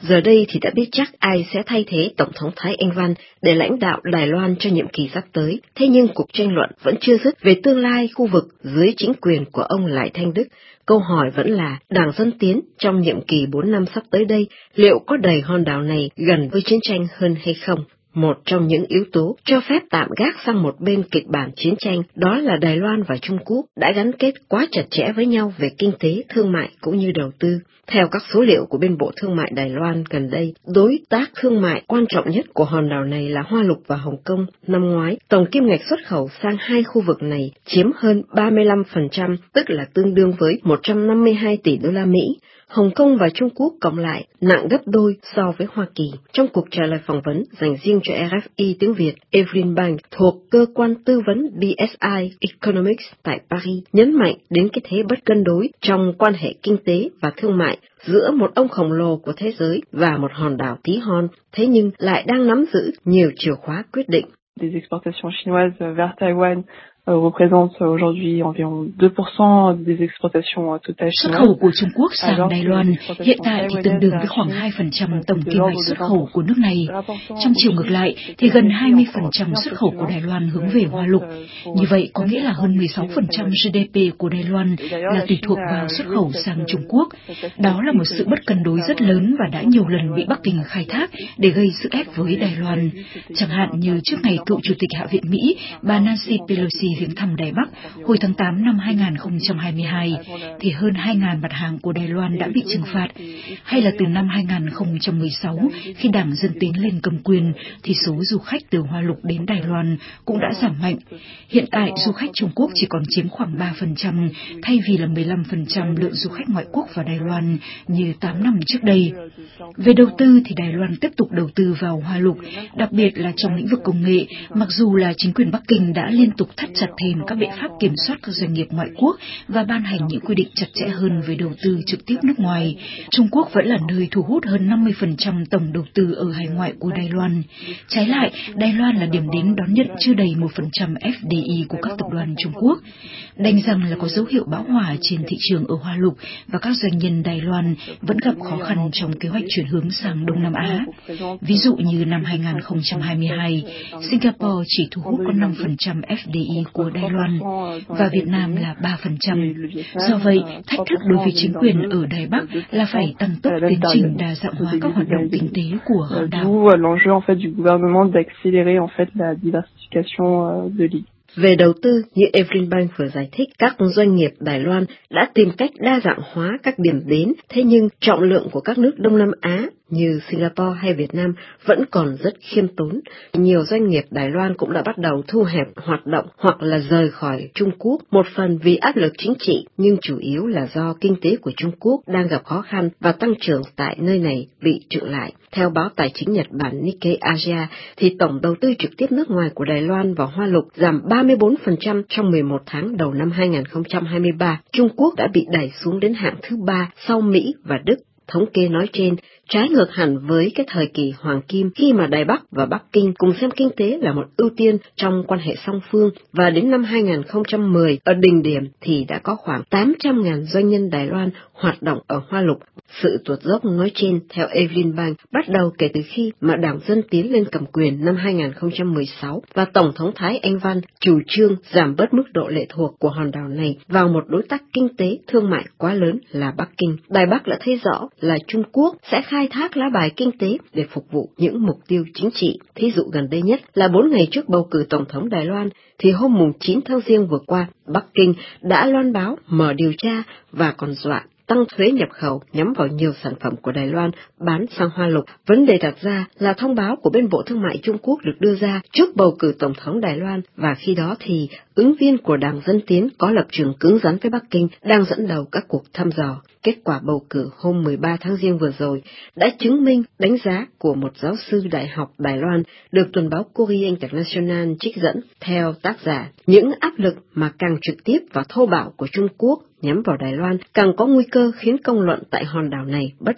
Giờ đây thì đã biết chắc ai sẽ thay thế Tổng thống Thái Anh Văn để lãnh đạo Đài Loan cho nhiệm kỳ sắp tới. Thế nhưng cuộc tranh luận vẫn chưa dứt về tương lai khu vực dưới chính quyền của ông Lại Thanh Đức. Câu hỏi vẫn là Đảng Dân Tiến trong nhiệm kỳ 4 năm sắp tới đây liệu có đẩy hòn đảo này gần với chiến tranh hơn hay không? Một trong những yếu tố cho phép tạm gác sang một bên kịch bản chiến tranh đó là Đài Loan và Trung Quốc đã gắn kết quá chặt chẽ với nhau về kinh tế, thương mại cũng như đầu tư. Theo các số liệu của bên Bộ Thương mại Đài Loan gần đây, đối tác thương mại quan trọng nhất của hòn đảo này là Hoa Lục và Hồng Kông. Năm ngoái, tổng kim ngạch xuất khẩu sang hai khu vực này chiếm hơn 35%, tức là tương đương với 152 tỷ đô la Mỹ. Hồng Kông và Trung Quốc cộng lại nặng gấp đôi so với Hoa Kỳ. Trong cuộc trả lời phỏng vấn dành riêng cho RFI tiếng Việt, Evelyn Bank thuộc cơ quan tư vấn BSI Economics tại Paris nhấn mạnh đến cái thế bất cân đối trong quan hệ kinh tế và thương mại giữa một ông khổng lồ của thế giới và một hòn đảo tí hon, thế nhưng lại đang nắm giữ nhiều chìa khóa quyết định. Des exportations chinoises vers Taïwan représente aujourd'hui environ 2% des exportations totales chinoises. Xuất khẩu của Trung Quốc sang Đài Loan hiện tại thì tương đương với khoảng 2% tổng kim ngạch xuất khẩu của nước này. Trong chiều ngược lại thì gần 20% xuất khẩu của Đài Loan hướng về Hoa Lục. Như vậy có nghĩa là hơn 16% GDP của Đài Loan là tùy thuộc vào xuất khẩu sang Trung Quốc. Đó là một sự bất cân đối rất lớn và đã nhiều lần bị Bắc Kinh khai thác để gây sức ép với Đài Loan. Chẳng hạn như trước ngày cựu Chủ tịch Hạ viện Mỹ, bà Nancy Pelosi viếng thăm Đài Bắc hồi tháng 8 năm 2022, thì hơn 2.000 mặt hàng của Đài Loan đã bị trừng phạt. Hay là từ năm 2016, khi Đảng Dân Tiến lên cầm quyền, thì số du khách từ Hoa Lục đến Đài Loan cũng đã giảm mạnh. Hiện tại, du khách Trung Quốc chỉ còn chiếm khoảng 3%, thay vì là 15% lượng du khách ngoại quốc vào Đài Loan như 8 năm trước đây. Về đầu tư thì Đài Loan tiếp tục đầu tư vào Hoa Lục, đặc biệt là trong lĩnh vực công nghệ, mặc dù là chính quyền Bắc Kinh đã liên tục thắt chặt thêm các biện pháp kiểm soát các doanh nghiệp ngoại quốc và ban hành những quy định chặt chẽ hơn về đầu tư trực tiếp nước ngoài. Trung Quốc vẫn là nơi thu hút hơn 50% tổng đầu tư ở hải ngoại của Đài Loan. Trái lại, Đài Loan là điểm đến đón nhận chưa đầy 1% FDI của các tập đoàn Trung Quốc. Đành rằng là có dấu hiệu bão hòa trên thị trường ở Hoa Lục và các doanh nhân Đài Loan vẫn gặp khó khăn trong kế hoạch chuyển hướng sang Đông Nam Á. Ví dụ như năm 2022, Singapore chỉ thu hút có 5% FDI của Đài Loan và Việt Nam là 3%. Do vậy, thách thức đối với chính quyền ở Đài Bắc là phải tăng tốc tiến trình đa dạng hóa các hoạt động kinh tế của hòn đảo. L'enjeu en fait du gouvernement d'accélérer en fait la diversification de l'île. Về đầu tư, như Evelyn Bank vừa giải thích, các doanh nghiệp Đài Loan đã tìm cách đa dạng hóa các điểm đến, thế nhưng trọng lượng của các nước Đông Nam Á như Singapore hay Việt Nam vẫn còn rất khiêm tốn. Nhiều doanh nghiệp Đài Loan cũng đã bắt đầu thu hẹp hoạt động hoặc là rời khỏi Trung Quốc, một phần vì áp lực chính trị, nhưng chủ yếu là do kinh tế của Trung Quốc đang gặp khó khăn và tăng trưởng tại nơi này bị chững lại. Theo báo tài chính Nhật Bản Nikkei Asia, thì tổng đầu tư trực tiếp nước ngoài của Đài Loan vào Hoa Lục giảm 34% trong 11 tháng đầu năm 2023. Trung Quốc đã bị đẩy xuống đến hạng thứ 3 sau Mỹ và Đức. Thống kê nói trên trái ngược hẳn với cái thời kỳ hoàng kim khi mà Đài Bắc và Bắc Kinh cùng xem kinh tế là một ưu tiên trong quan hệ song phương, và đến năm 2010 ở đỉnh điểm thì đã có khoảng 800.000 doanh nhân Đài Loan hoạt động ở Hoa Lục. Sự tuột dốc nói trên theo Evelyn Bank bắt đầu kể từ khi mà Đảng Dân Tiến lên cầm quyền năm 2016 và Tổng thống Thái Anh Văn chủ trương giảm bớt mức độ lệ thuộc của hòn đảo này vào một đối tác kinh tế thương mại quá lớn là Bắc Kinh. Đài Bắc đã thấy rõ là Trung Quốc sẽ khai thác lá bài kinh tế để phục vụ những mục tiêu chính trị. Thí dụ gần đây nhất là 4 ngày trước bầu cử Tổng thống Đài Loan, thì hôm mùng 9 tháng Giêng vừa qua, Bắc Kinh đã loan báo mở điều tra và còn dọa tăng thuế nhập khẩu nhắm vào nhiều sản phẩm của Đài Loan bán sang Hoa Lục. Vấn đề đặt ra là thông báo của bên Bộ Thương mại Trung Quốc được đưa ra trước bầu cử Tổng thống Đài Loan, và khi đó thì ứng viên của Đảng Dân Tiến có lập trường cứng rắn với Bắc Kinh đang dẫn đầu các cuộc thăm dò. Kết quả bầu cử hôm 13 tháng Giêng vừa rồi đã chứng minh đánh giá của một giáo sư Đại học Đài Loan được tuần báo Courrier International trích dẫn. Theo tác giả, những áp lực mà càng trực tiếp và thô bạo của Trung Quốc nhắm vào Đài Loan càng có nguy cơ khiến công luận tại hòn đảo này bất bình.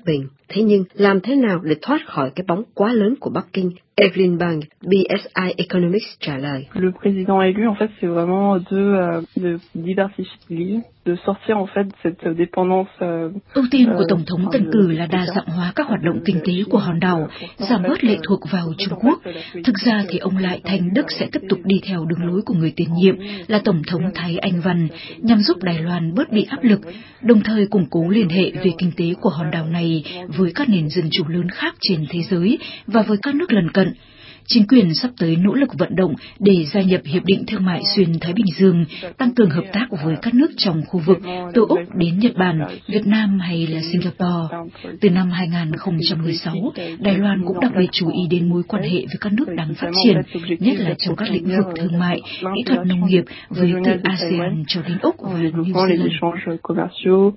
Thế nhưng, làm thế nào để thoát khỏi cái bóng quá lớn của Bắc Kinh? Evelyn Bang, BSI Economics trả lời. Le président élu, en fait, c'est vraiment de diversifier l'île, de sortir en fait cette dépendance. Ưu tiên của Tổng thống tân cử là đa dạng hóa các hoạt động kinh tế của hòn đảo, giảm bớt lệ thuộc vào Trung Quốc. Thực ra thì ông Lại Thanh Đức sẽ tiếp tục đi theo đường lối của người tiền nhiệm là Tổng thống Thái Anh Văn, nhằm giúp Đài Loan bớt bị áp lực, đồng thời củng cố liên hệ về kinh tế của hòn đảo này với các nền dân chủ lớn khác trên thế giới và với các nước lân cận. Chính quyền sắp tới nỗ lực vận động để gia nhập Hiệp định Thương mại Xuyên Thái Bình Dương, tăng cường hợp tác với các nước trong khu vực, từ Úc đến Nhật Bản, Việt Nam hay là Singapore. Từ năm 2016, Đài Loan cũng đặc biệt chú ý đến mối quan hệ với các nước đang phát triển, nhất là trong các lĩnh vực thương mại, kỹ thuật nông nghiệp với từ ASEAN cho đến Úc và New Zealand.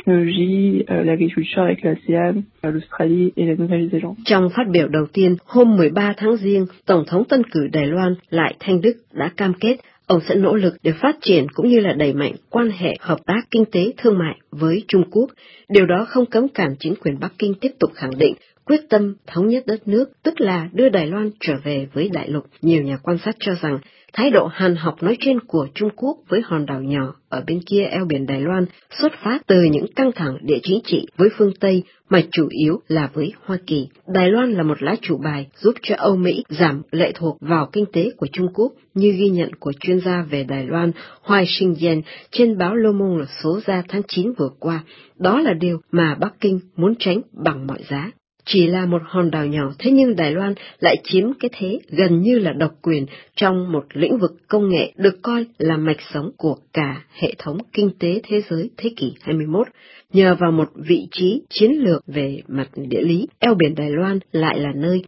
Trong phát biểu đầu tiên, hôm 13 tháng Giêng, Tổng thống tân cử Đài Loan Lại Thanh Đức đã cam kết ông sẽ nỗ lực để phát triển cũng như là đẩy mạnh quan hệ hợp tác kinh tế thương mại với Trung Quốc. Điều đó không cấm cản chính quyền Bắc Kinh tiếp tục khẳng định quyết tâm thống nhất đất nước, tức là đưa Đài Loan trở về với đại lục. Nhiều nhà quan sát cho rằng thái độ hàn học nói trên của Trung Quốc với hòn đảo nhỏ ở bên kia eo biển Đài Loan xuất phát từ những căng thẳng địa chính trị với phương Tây mà chủ yếu là với Hoa Kỳ. Đài Loan là một lá chủ bài giúp cho Âu Mỹ giảm lệ thuộc vào kinh tế của Trung Quốc, như ghi nhận của chuyên gia về Đài Loan Hoài Sinh Yen trên báo Le Monde số ra tháng 9 vừa qua. Đó là điều mà Bắc Kinh muốn tránh bằng mọi giá. Chỉ là một hòn đảo nhỏ, thế nhưng Đài Loan lại chiếm cái thế gần như là độc quyền trong một lĩnh vực công nghệ được coi là mạch sống của cả hệ thống kinh tế thế giới thế kỷ 21. Nhờ vào một vị trí chiến lược về mặt địa lý, eo biển Đài Loan lại là nơi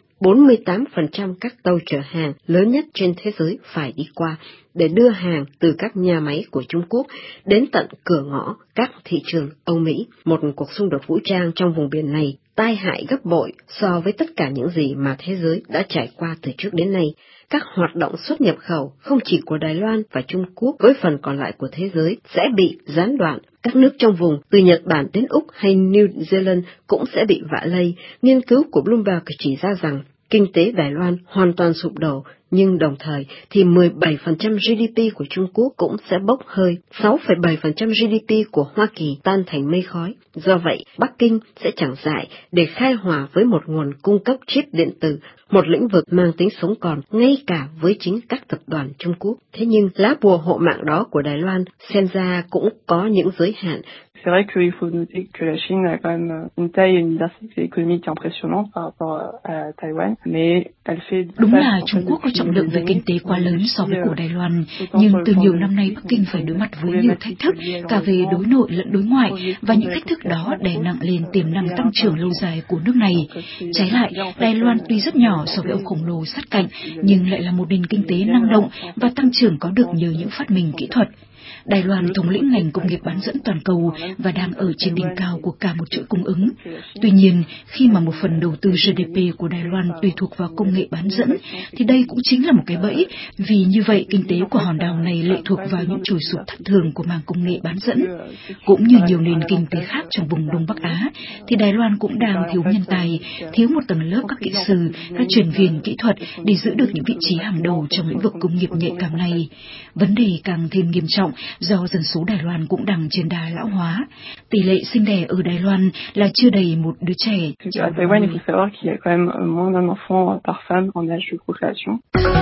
48% các tàu chở hàng lớn nhất trên thế giới phải đi qua để đưa hàng từ các nhà máy của Trung Quốc đến tận cửa ngõ các thị trường Âu Mỹ. Một cuộc xung đột vũ trang trong vùng biển này tai hại gấp bội so với tất cả những gì mà thế giới đã trải qua từ trước đến nay. Các hoạt động xuất nhập khẩu không chỉ của Đài Loan và Trung Quốc với phần còn lại của thế giới sẽ bị gián đoạn. Các nước trong vùng, từ Nhật Bản đến Úc hay New Zealand cũng sẽ bị vạ lây. Nghiên cứu của Bloomberg chỉ ra rằng kinh tế Đài Loan hoàn toàn sụp đổ, nhưng đồng thời thì 17% GDP của Trung Quốc cũng sẽ bốc hơi, 6,7% GDP của Hoa Kỳ tan thành mây khói. Do vậy, Bắc Kinh sẽ chẳng dại để khai hỏa với một nguồn cung cấp chip điện tử, một lĩnh vực mang tính sống còn ngay cả với chính các tập đoàn Trung Quốc. Thế nhưng lá bùa hộ mạng đó của Đài Loan xem ra cũng có những giới hạn. C'est vrai qu'il faut noter que la Chine a quand même une taille et une diversité économique impressionnante par rapport à Taïwan, mais elle fait... Đúng là Trung Quốc có trọng lượng về kinh tế quá lớn so với của Đài Loan, nhưng từ nhiều năm nay Bắc Kinh phải đối mặt với nhiều thách thức, cả về đối nội lẫn đối ngoại, và những thách thức đó đè nặng lên tiềm năng tăng trưởng lâu dài của nước này. Trái lại, Đài Loan tuy rất nhỏ so với ông khổng lồ sát cạnh, nhưng lại là một nền kinh tế năng động và tăng trưởng có được nhờ những phát minh kỹ thuật. Đài Loan thống lĩnh ngành công nghiệp bán dẫn toàn cầu và đang ở trên đỉnh cao của cả một chuỗi cung ứng. Tuy nhiên, khi mà một phần đầu tư GDP của Đài Loan tùy thuộc vào công nghệ bán dẫn, thì đây cũng chính là một cái bẫy, vì như vậy kinh tế của hòn đảo này lệ thuộc vào những trồi sụt thất thường của mảng công nghệ bán dẫn. Cũng như nhiều nền kinh tế khác trong vùng Đông Bắc Á, thì Đài Loan cũng đang thiếu nhân tài, thiếu một tầng lớp các kỹ sư, các chuyên viên kỹ thuật để giữ được những vị trí hàng đầu trong lĩnh vực công nghiệp nhạy cảm này. Vấn đề càng thêm nghiêm trọng do dân số Đài Loan cũng đang trên đà lão hóa. Tỷ lệ sinh đẻ ở Đài Loan là chưa đầy một đứa trẻ. À Taïwan, il faut savoir qu'il y a quand même moins d'un enfant par femme en âge de procréation.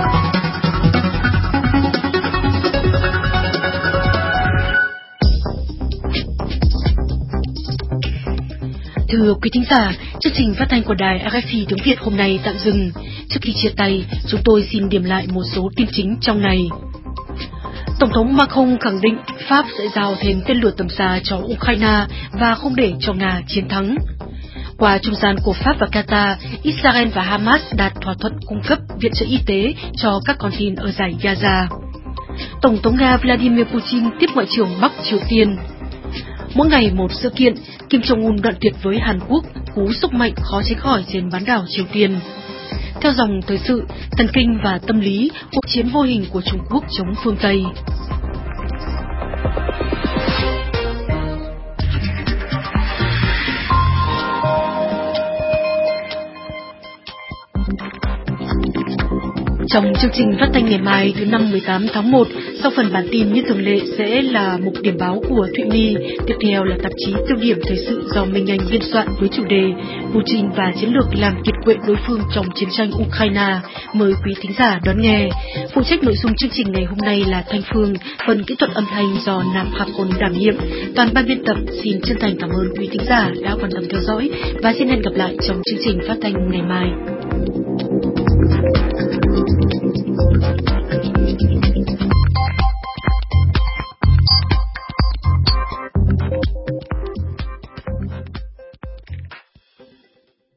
Thưa quý thính giả, chương trình phát thanh của đài RFI tiếng Việt hôm nay tạm dừng. Trước khi chia tay, chúng tôi xin điểm lại một số tin chính trong ngày. Tổng thống Macron khẳng định Pháp sẽ giao thêm tên lửa tầm xa cho Ukraine và không để cho Nga chiến thắng. Qua trung gian của Pháp và Qatar, Israel và Hamas đạt thỏa thuận cung cấp viện trợ y tế cho các con tin ở dải Gaza. Tổng thống Nga Vladimir Putin tiếp Ngoại trưởng Bắc Triều Tiên. Mỗi ngày một sự kiện, Kim Jong-un đoạn tuyệt với Hàn Quốc, cú sốc mạnh khó tránh khỏi trên bán đảo Triều Tiên. Theo dòng thời sự, thần kinh và tâm lý, cuộc chiến vô hình của Trung Quốc chống phương Tây. Trong chương trình phát thanh ngày mai thứ năm 18 tháng 1, sau phần bản tin như thường lệ sẽ là mục điểm báo của Thụy My, tiếp theo là tạp chí Tiêu điểm thời sự do Minh Anh biên soạn với chủ đề Mưu trình và chiến lược làm kiệt quệ đối phương trong chiến tranh Ukraine. Mời quý thính giả đón nghe. Phụ trách nội dung chương trình ngày hôm nay là Thanh Phương, phần kỹ thuật âm thanh do Nam Khạc Côn đảm nhiệm. Toàn ban biên tập xin chân thành cảm ơn quý thính giả đã quan tâm theo dõi và xin hẹn gặp lại trong chương trình phát thanh ngày mai.